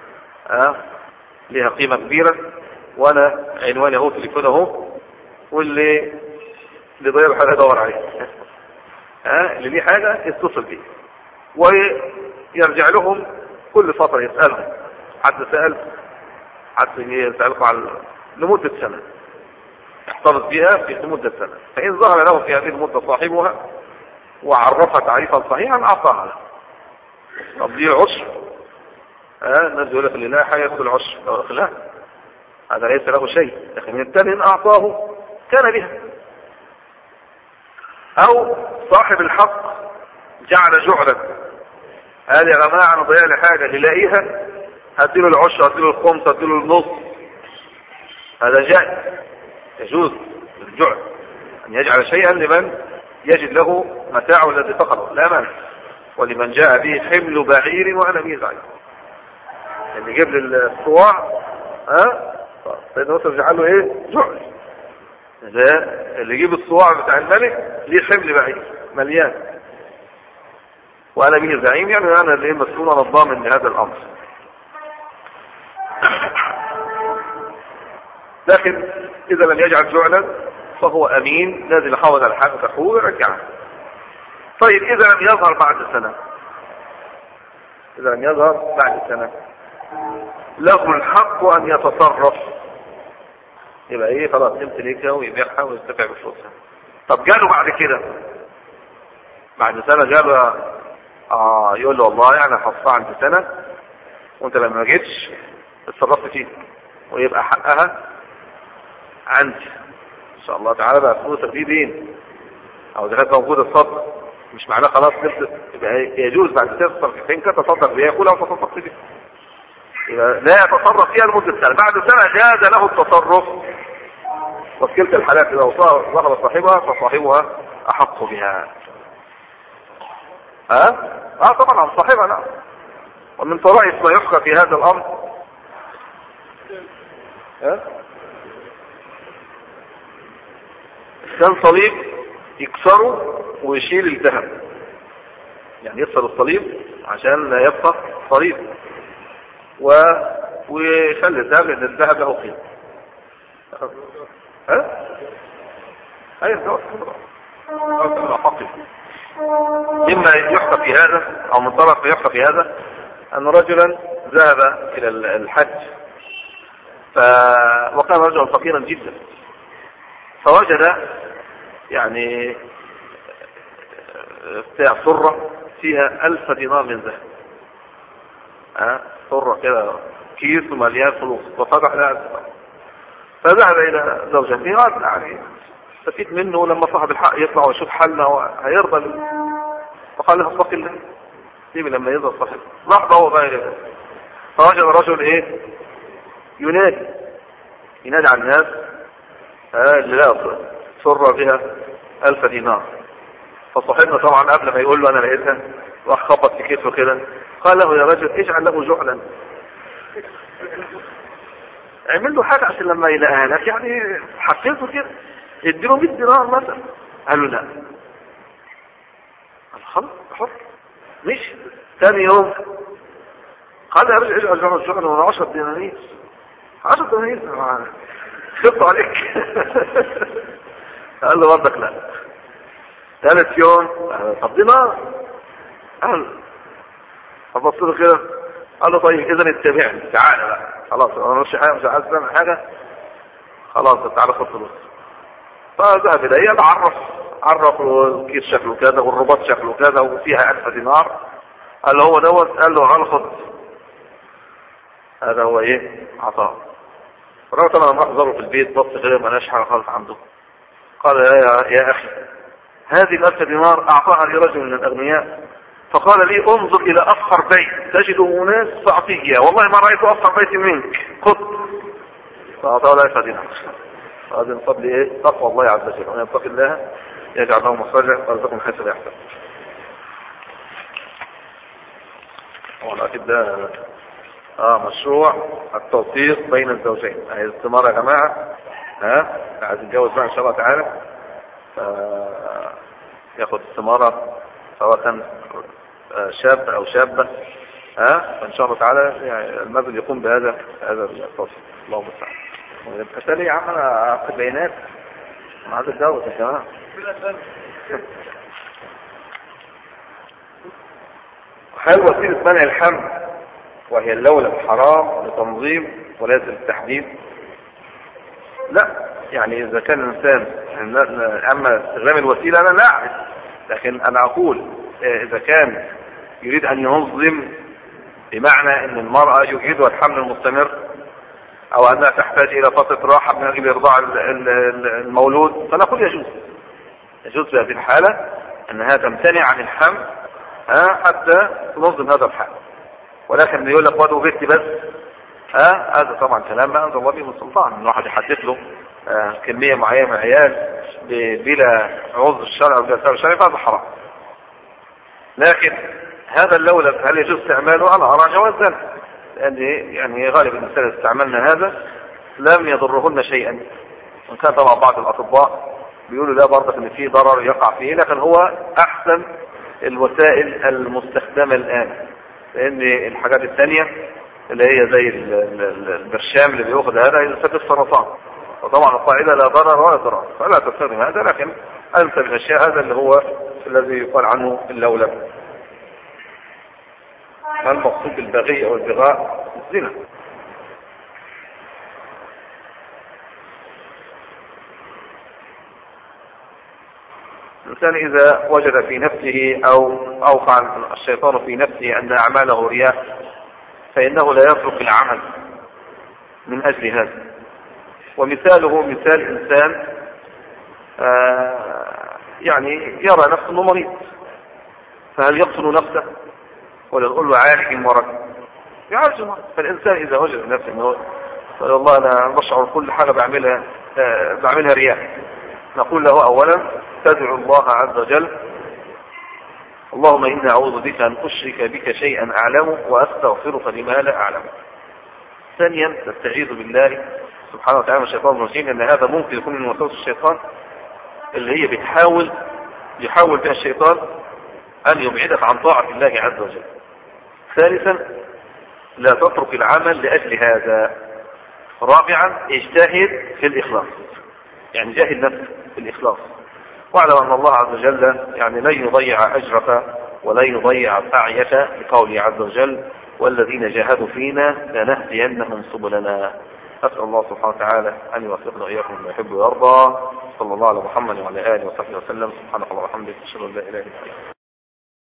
لها قيمة كبيرة، وأنا عنواني اهو، تليفون اهو، واللي ضيع حاجة يدور عليه، اللي ليه حاجة يتصل بيه، ويرجع لهم كل فترة يسألهم، حد يسألكم عن لمدة سنة، احتفظ بها في لمدة سنة، فإن ظهر له في هذه المدة صاحبها وعرفها تعريفا صحيحا أعطاها له. طب دي العشر، الناس يقول لك اللي لا حاجة يدخل العشر، لا، هذا ليس له شيء، لكن الثاني إن أعطاه كان بها. أو صاحب الحق جعل جعلا، قال يا جماعة أنا ضيع لي حاجة اللي لاقيها هديله العشر، هديله الخمس، هديله النص، هذا جائز، يجوز الجعل أن يجعل شيئا لمن يجد له متاعه الذي فقده لا مانع، ولمن جاء به حمل بعير وأنا به زعيم، اللي يجيب لي الصواع سيدنا موسى يجعل له ايه جعل، ده اللي يجيب الصواع بتاع الملك ليه حمل بعير مليان وأنا به زعيم، يعني أنا اللي مسؤول عن الضامن لهذا الأمر. لكن إذا لم يجعل جعلا فهو أمين لازم يحافظ على حاجة أخوه ويرجعها. طيب إذا لم يظهر بعد سنة، له الحق أن يتصرف، يبقى إيه خلاص يمتلكها ويبيعها ويستفع بفلوسها. طب جاله بعد كده، بعد سنة جاله يقول له والله يعني حصها عند سنة وانت لما ما جيتش اتصرفت فيه، ويبقى حقها عندي ان شاء الله تعالى، بقى فلوسك دي دين، او اذا كانت موجوده تصدق، مش معناه خلاص نفس، يبقى يجوز بعد كده تصرف فين كانت تصدق بيها ياكلها وتصدق فيها، يبقى لا يتصرف فيها لمده سنه، بعد سنه جاز له التصرف، وكلتا الحالات اذا ظهر صاحبها فصاحبها احق بها. طبعا عن صاحبها نعم. ومن طرائف ما يحكى في هذا الامر كان صليب يكسره ويشيل الذهب، يعني يكسر الصليب عشان لا يبقى صليب ويخلي الذهب، لان الذهب له قيمه. ايوه مما يحكى في هذا، او من طرف ما يحكى في هذا، ان رجلا ذهب الى الحج، وكان رجلا فقيرا جدا، فوجد يعني بتاع صرة فيها 1000 دينار من ذهب، صرة كده كيس مليان فلوس، وفتح لها، فذهب الى زوجته قال يعني استفيد منه لما صاحب الحق يطلع ويشوف حالنا وهيرضى، فقال له اتق الله سيبي لما يظهر صاحب لحظة هو بقى يرضى. فوجد رجل ايه ينادي على الناس اللي لا صر بها 1000 دينار، فصاحبنا طبعا قبل ما يقول له انا لقيتها راح خبط في كتفه كده، قال له يا رجل اجعل له جعلا، اعمل له حاجة عشان لما يلاقيها لك يعني حفظه كده، اديله 100 دينار مثلا. قال له لا، خلاص حر. مش ثاني يوم قال يا رجل اجعل الشهر من 10 دنانير. 10 دنانير خط عليك. قال له برضك لا. ثالث يوم طب دينار. قال فبص له كده قال له طيب اذا اتبعني تعالى بقى خلاص انا مش عايز اعمل حاجه خلاص تعالى خد فلوس. فذهب اليه عرف الكيس شكله كذا والرباط شكله كذا وفيها 1000 دينار. قال له هو دوت. قال له قال خد. هذا هو ايه عطاه. الراجل طبعا راح زاره في البيت بص كده ما لقاش حاجه خالص عنده. قال يا اخي هذه 1000 دينار اعطاها لرجل من الاغنياء فقال لي انظر الى افخر بيت تجده ناس فاعطيه اياه والله ما رايت افخر بيت منك خذ. فاعطاه 1000 دينار. هذا من فضل ايه تقوى الله عز وجل ومن يتق الله يجعل له مخرجا ويرزقه من حيث لا يحتسب. واكيد ده مشروع التوثيق بين الزوجين. هي استمارة يا جماعه عايز يتجوز بقى ان شاء الله تعالى ياخد استمارة سواء كان شاب او شابة فان شاء الله تعالى يعني المسجد يقوم بهذا التوثيق. اللهم استعان. يبقى تالي يا عم انا في البيانات ما عايز اتجوز يا جماعه. هل وسيله منع الحمل وهي اللولب حرام لتنظيم وليس للتحديد؟ لا يعني اذا كان الانسان اما استخدام الوسيله انا لا اعرف لكن انا اقول اذا كان يريد ان ينظم بمعنى ان المراه يجهدها الحمل المستمر او انها تحتاج الى فتره راحه من اجل ارضاع المولود فنقول يجوز في هذه الحاله انها تمتنع عن الحمل حتى تنظم هذا الحمل. ولكن يقول لك وضعوا بنتي بس هذا طبعا كلام ما انزل الله به من سلطان. ان واحد يحدد له كميه معينه من العيال بلا عذر الشرع او بلا سبب شرعي فهذا حرام. لكن هذا اللولب هل يجوز استعماله؟ انا ارى جواز ذلك لان يعني غالب النساء استعملنا هذا لم يضرهن شيئا. وان كان طبعا بعض الاطباء بيقولوا لا برضه ان فيه ضرر يقع فيه لكن هو احسن الوسائل المستخدمه الان لان الحاجات الثانيه اللي هي زي البرشام اللي بياخذ هذا يسبب السرطان وطبعا القاعده لا ضرر ولا ضرر فلا تستخدم هذا. لكن انسب الاشياء هذا اللي هو الذي يقال عنه اللولب. ما المقصود بالبغي او البغاء؟ الزنا. الإنسان إذا وجد في نفسه أو أوقع الشيطان في نفسه أن أعماله رياء فإنه لا يترك العمل من أجل هذا. ومثاله مثال إنسان يعني يرى نفسه أنه مريض فهل يقتل نفسه ولا نقول له عالج المرض؟ يعالج المرض. فالإنسان إذا وجد نفسه أنه والله أنا بشعر كل حاجة بعملها رياء نقول له أولا تدعو الله عز وجل اللهم إني أعوذ بك أن أشرك بك شيئا أعلمه وأستغفرك لما لا أعلمه. ثانيا تستعيذ بالله سبحانه وتعالى من الشيطان الرجيم لأن هذا ممكن يكون من وسوس الشيطان اللي هي يحاول بها الشيطان أن يبعدك عن طاعة الله عز وجل. ثالثا لا تترك العمل لأجل هذا. رابعا اجتهد في الإخلاص يعني جاهد نفسك في الإخلاص واعلم أن الله عز وجل يعني لن يضيع أجرك ولن يضيع سعيك لقوله عز وجل والذين جاهدوا فينا لنهدينهم سبلنا. أسأل الله سبحانه وتعالى أن يوفقنا وإياكم لما يحب ويرضى. صلى الله على محمد وعلى آله وصحبه وسلم. سبحانك اللهم وبحمدك أشهد أن لا إله إلا أنت.